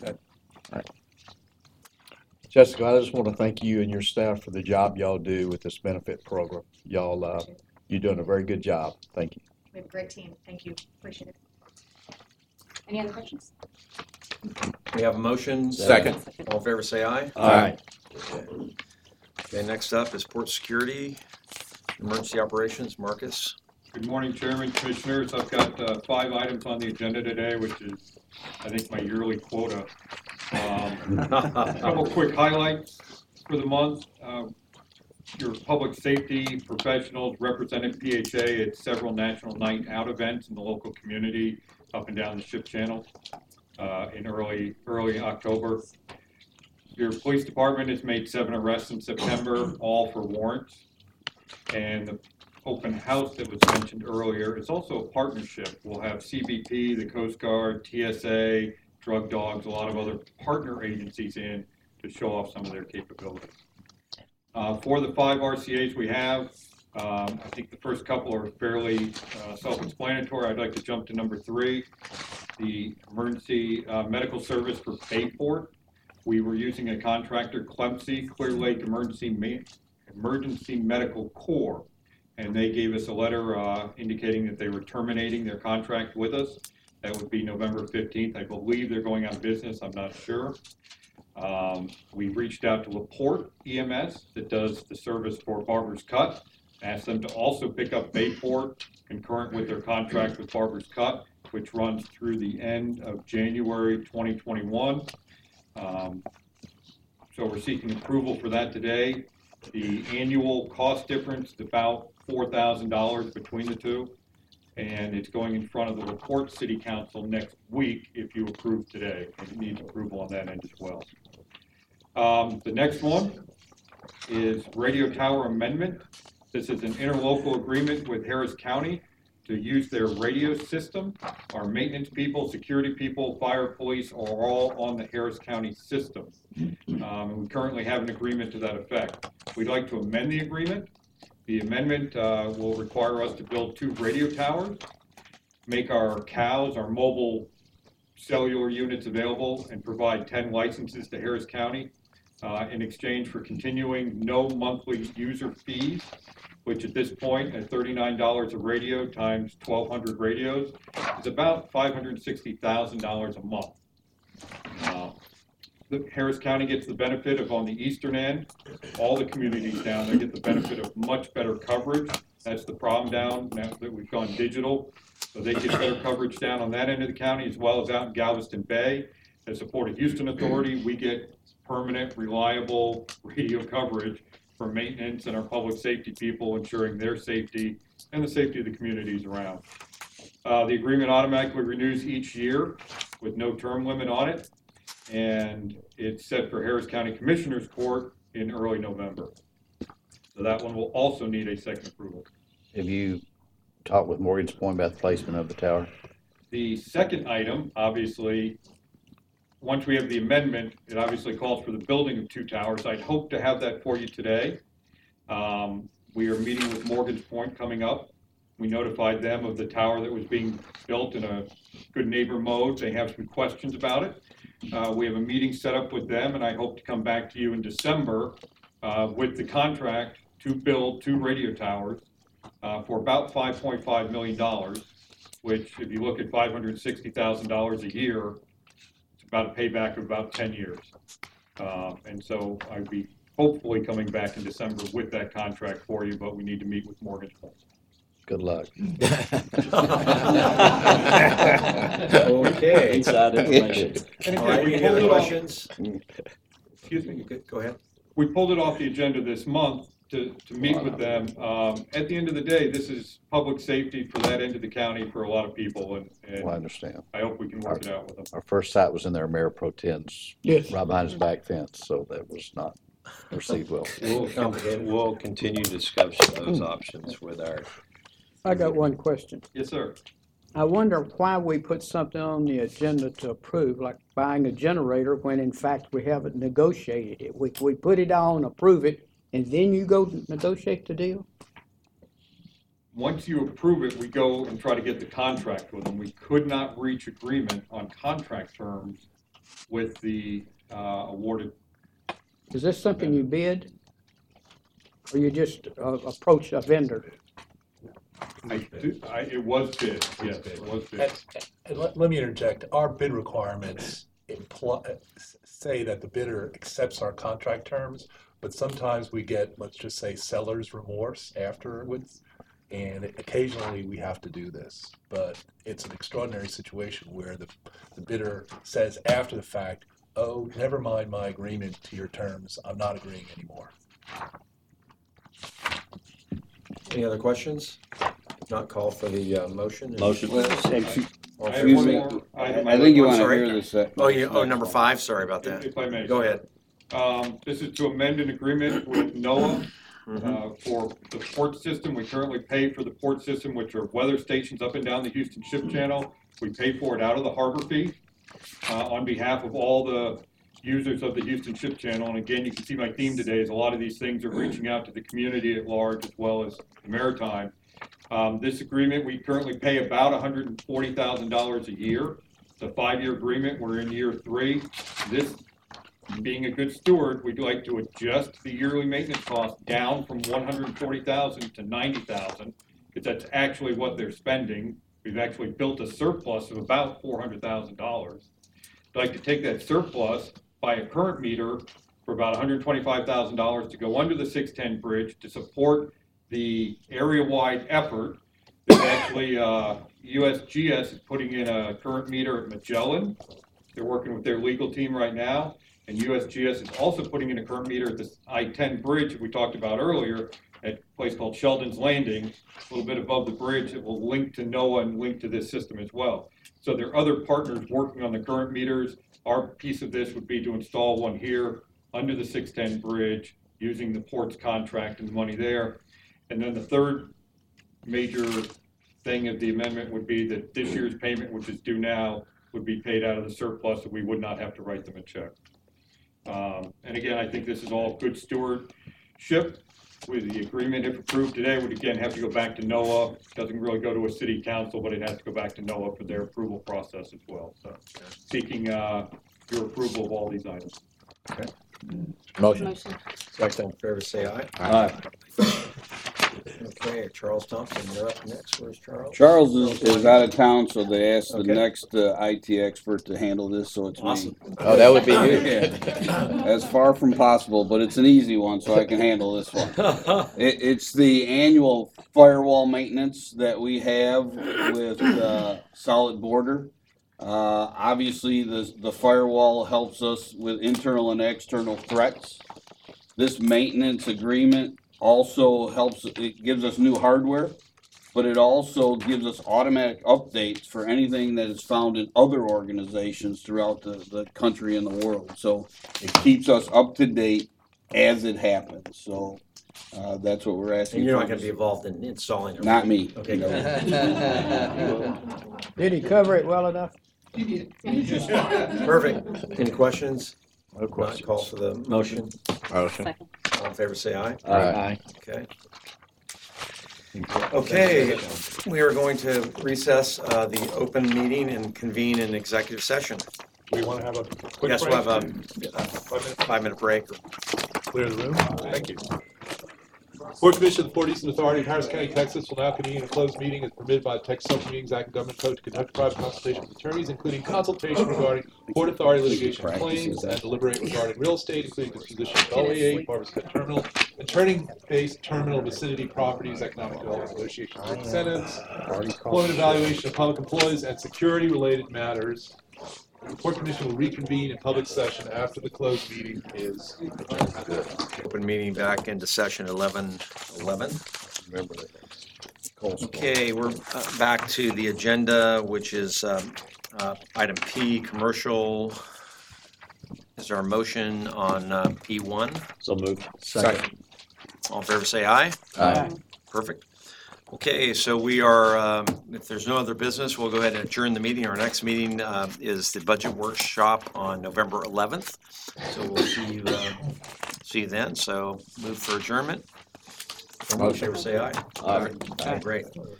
Jessica, I just want to thank you and your staff for the job y'all do with this benefit program. Y'all, uh, you're doing a very good job. Thank you. We have a great team. Thank you. Appreciate it. Any other questions? We have a motion. Second. All in favor, say aye. Aye. Okay. Okay, next up is Port Security, Emergency Operations, Marcus. Good morning, Chairman, Commissioners. I've got uh, five items on the agenda today, which is, I think, my yearly quota. Um, A couple quick highlights for the month. Um, Your public safety professionals represented P H A at several national night out events in the local community up and down the ship channel uh, in early, early October. Your police department has made seven arrests in September, all for warrants. And the open house that was mentioned earlier is also a partnership. We'll have C B P, the Coast Guard, T S A, Drug Dogs, a lot of other partner agencies in to show off some of their capabilities. Uh, for the five R C As we have, um, I think the first couple are fairly uh, self-explanatory. I'd like to jump to number three, the emergency uh, medical service for Bayport. We were using a contractor, Clemcy, Clear Lake Emergency Ma- Emergency Medical Corps, and they gave us a letter uh, indicating that they were terminating their contract with us. That would be November fifteenth. I believe they're going out of business. I'm not sure. Um, we reached out to LaPorte E M S that does the service for Barber's Cut, asked them to also pick up Bayport concurrent with their contract with Barber's Cut, which runs through the end of January twenty twenty-one. Um, so we're seeking approval for that today. The annual cost difference is about four thousand dollars between the two, and it's going in front of the Report City Council next week if you approve today. It needs approval on that end as well. Um, the next one is radio tower amendment. This is an interlocal agreement with Harris County to use their radio system. Our maintenance people, security people, fire, police are all on the Harris County system. Um, we currently have an agreement to that effect. We'd like to amend the agreement. The amendment uh, will require us to build two radio towers, make our C A Ls, our mobile cellular units available, and provide ten licenses to Harris County uh, in exchange for continuing no monthly user fees, which at this point, at thirty-nine dollars a radio times twelve hundred radios, is about five hundred sixty thousand dollars a month. Uh, the Harris County gets the benefit of, on the eastern end, all the communities down there get the benefit of much better coverage. That's the problem down now that we've gone digital. So they get better coverage down on that end of the county as well as out in Galveston Bay. As a Port of Houston Authority, we get permanent, reliable radio coverage for maintenance and our public safety people, ensuring their safety and the safety of the communities around. Uh, the agreement automatically renews each year with no term limit on it, and it's set for Harris County Commissioners Court in early November. So that one will also need a second approval. Have you talked with Morgan's Point about the placement of the tower? The second item, obviously, once we have the amendment, it obviously calls for the building of two towers. I'd hope to have that for you today. Um, we are meeting with Morgan's Point coming up. We notified them of the tower that was being built in a good neighbor mode. They have some questions about it. Uh, we have a meeting set up with them, and I hope to come back to you in December uh, with the contract to build two radio towers uh, for about five point five million dollars, which, if you look at five hundred sixty thousand dollars a year, about a payback of about ten years. Uh, and so I'd be hopefully coming back in December with that contract for you, but we need to meet with Morgan's Point. Good luck. Okay. Inside information. And All right, again, we any pulled other it off, questions? excuse me, Go ahead. we pulled it off the agenda this month to, to meet with them. Um, at the end of the day, this is public safety for that end of the county for a lot of people, and, and Well, I understand. I hope we can work it out with them. Our first site was in there, Mayor Pro Tem's, Yes. right behind his back fence, so that was not received well. We'll, we'll continue to discuss those options with our. I got one question. Yes, sir. I wonder why we put something on the agenda to approve, like buying a generator, when in fact we haven't negotiated it. We, we put it on, approve it, and then you go negotiate the deal? Once you approve it, we go and try to get the contract with them. We could not reach agreement on contract terms with the uh, awarded. Is this something you bid? Or you just uh, approach a vendor? I, do- I, it was bid, yes, it was bid. And- and let, let me interject, our bid requirements imply, say that the bidder accepts our contract terms, but sometimes we get, let's just say, seller's remorse afterwards. And occasionally we have to do this, but it's an extraordinary situation where the, the bidder says after the fact, oh, never mind my agreement to your terms, I'm not agreeing anymore. Any other questions? If not, call for the uh, motion. Motion. All in Excuse favor? me. item. I think you I'm want to sorry. hear this. uh, Oh, you, oh, number five, sorry about If that. if I may. Go ahead. Um, this is to amend an agreement with NOAA Mm-hmm. uh, for the port system. We currently pay for the port system, which are weather stations up and down the Houston Ship Channel. We pay for it out of the harbor fee uh, on behalf of all the users of the Houston Ship Channel. And again, you can see my theme today is a lot of these things are reaching out to the community at large as well as the maritime. Um, this agreement, we currently pay about one hundred forty thousand dollars a year. It's a five-year agreement. We're in year three. This, being a good steward, we'd like to adjust the yearly maintenance cost down from one hundred forty thousand dollars to ninety thousand dollars, because that's actually what they're spending. We've actually built a surplus of about four hundred thousand dollars. I'd like to take that surplus, buy a current meter for about one hundred twenty-five thousand dollars to go under the six ten bridge to support the area-wide effort. There's actually, uh, U S G S is putting in a current meter at Magellan. They're working with their legal team right now. And U S G S is also putting in a current meter at this I ten bridge that we talked about earlier at a place called Sheldon's Landing, a little bit above the bridge that will link to NOAA and link to this system as well. So there are other partners working on the current meters. Our piece of this would be to install one here under the six ten bridge using the port's contract and the money there. And then the third major thing of the amendment would be that this year's payment, which is due now, would be paid out of the surplus, so we would not have to write them a check. Um, and again, I think this is all good stewardship. With the agreement, if approved today, would again have to go back to NOAA. Doesn't really go to a city council, but it has to go back to NOAA for their approval process as well. So seeking uh, your approval of all these items. Okay. Motion. Second, fair to say aye. Aye. Okay, Charles Thompson, you're up next. Where's Charles? Charles is, is out of town, so they asked the Okay. next uh, I T expert to handle this, so it's Awesome. me. Oh, that would be you. Yeah. As far from possible, but it's an easy one, so I can handle this one. It, it's the annual firewall maintenance that we have with uh, Solid Border. Uh, obviously, the, the firewall helps us with internal and external threats. This maintenance agreement also helps, it gives us new hardware, but it also gives us automatic updates for anything that is found in other organizations throughout the, the country and the world. So it keeps us up to date as it happens. So uh, that's what we're asking. And you're not for. going to be involved in installing it? Not me. Okay. No. Did he cover it well enough? Perfect. Any questions? No questions. Call for the motion. Motion. All in favor, say aye. Aye. Okay. Okay, we are going to recess uh, the open meeting and convene an executive session. We want to have a quick Yes, break? we'll have a a five-minute break. Clear the room. Thank you. Board Commission of the Port Eastern Authority of Harris County, Texas will now convene a closed meeting as permitted by the Texas Open Meetings Act and Government Code to conduct private consultation with attorneys, including consultation regarding Port Authority litigation claims and deliberate regarding real estate, including disposition of L A eight, Barbers Cut Terminal, and turning-based terminal vicinity properties, economic development negotiations and incentives, employment evaluation of public employees, and security-related matters. The Port Commission will reconvene in public session after the closed meeting is adjourned. Open meeting back into session eleven eleven. Remember that. Okay, we're uh, back to the agenda, which is um, uh, item P, commercial. Is there a motion on uh, P one? So moved. Second. All in favor, say aye. Aye. Perfect. Okay, so we are, um, if there's no other business, we'll go ahead and adjourn the meeting. Our next meeting uh, is the budget workshop on November eleventh. So we'll see you, uh, see you then. So move for adjournment. All in favor, say aye. Aye. Aye. Great.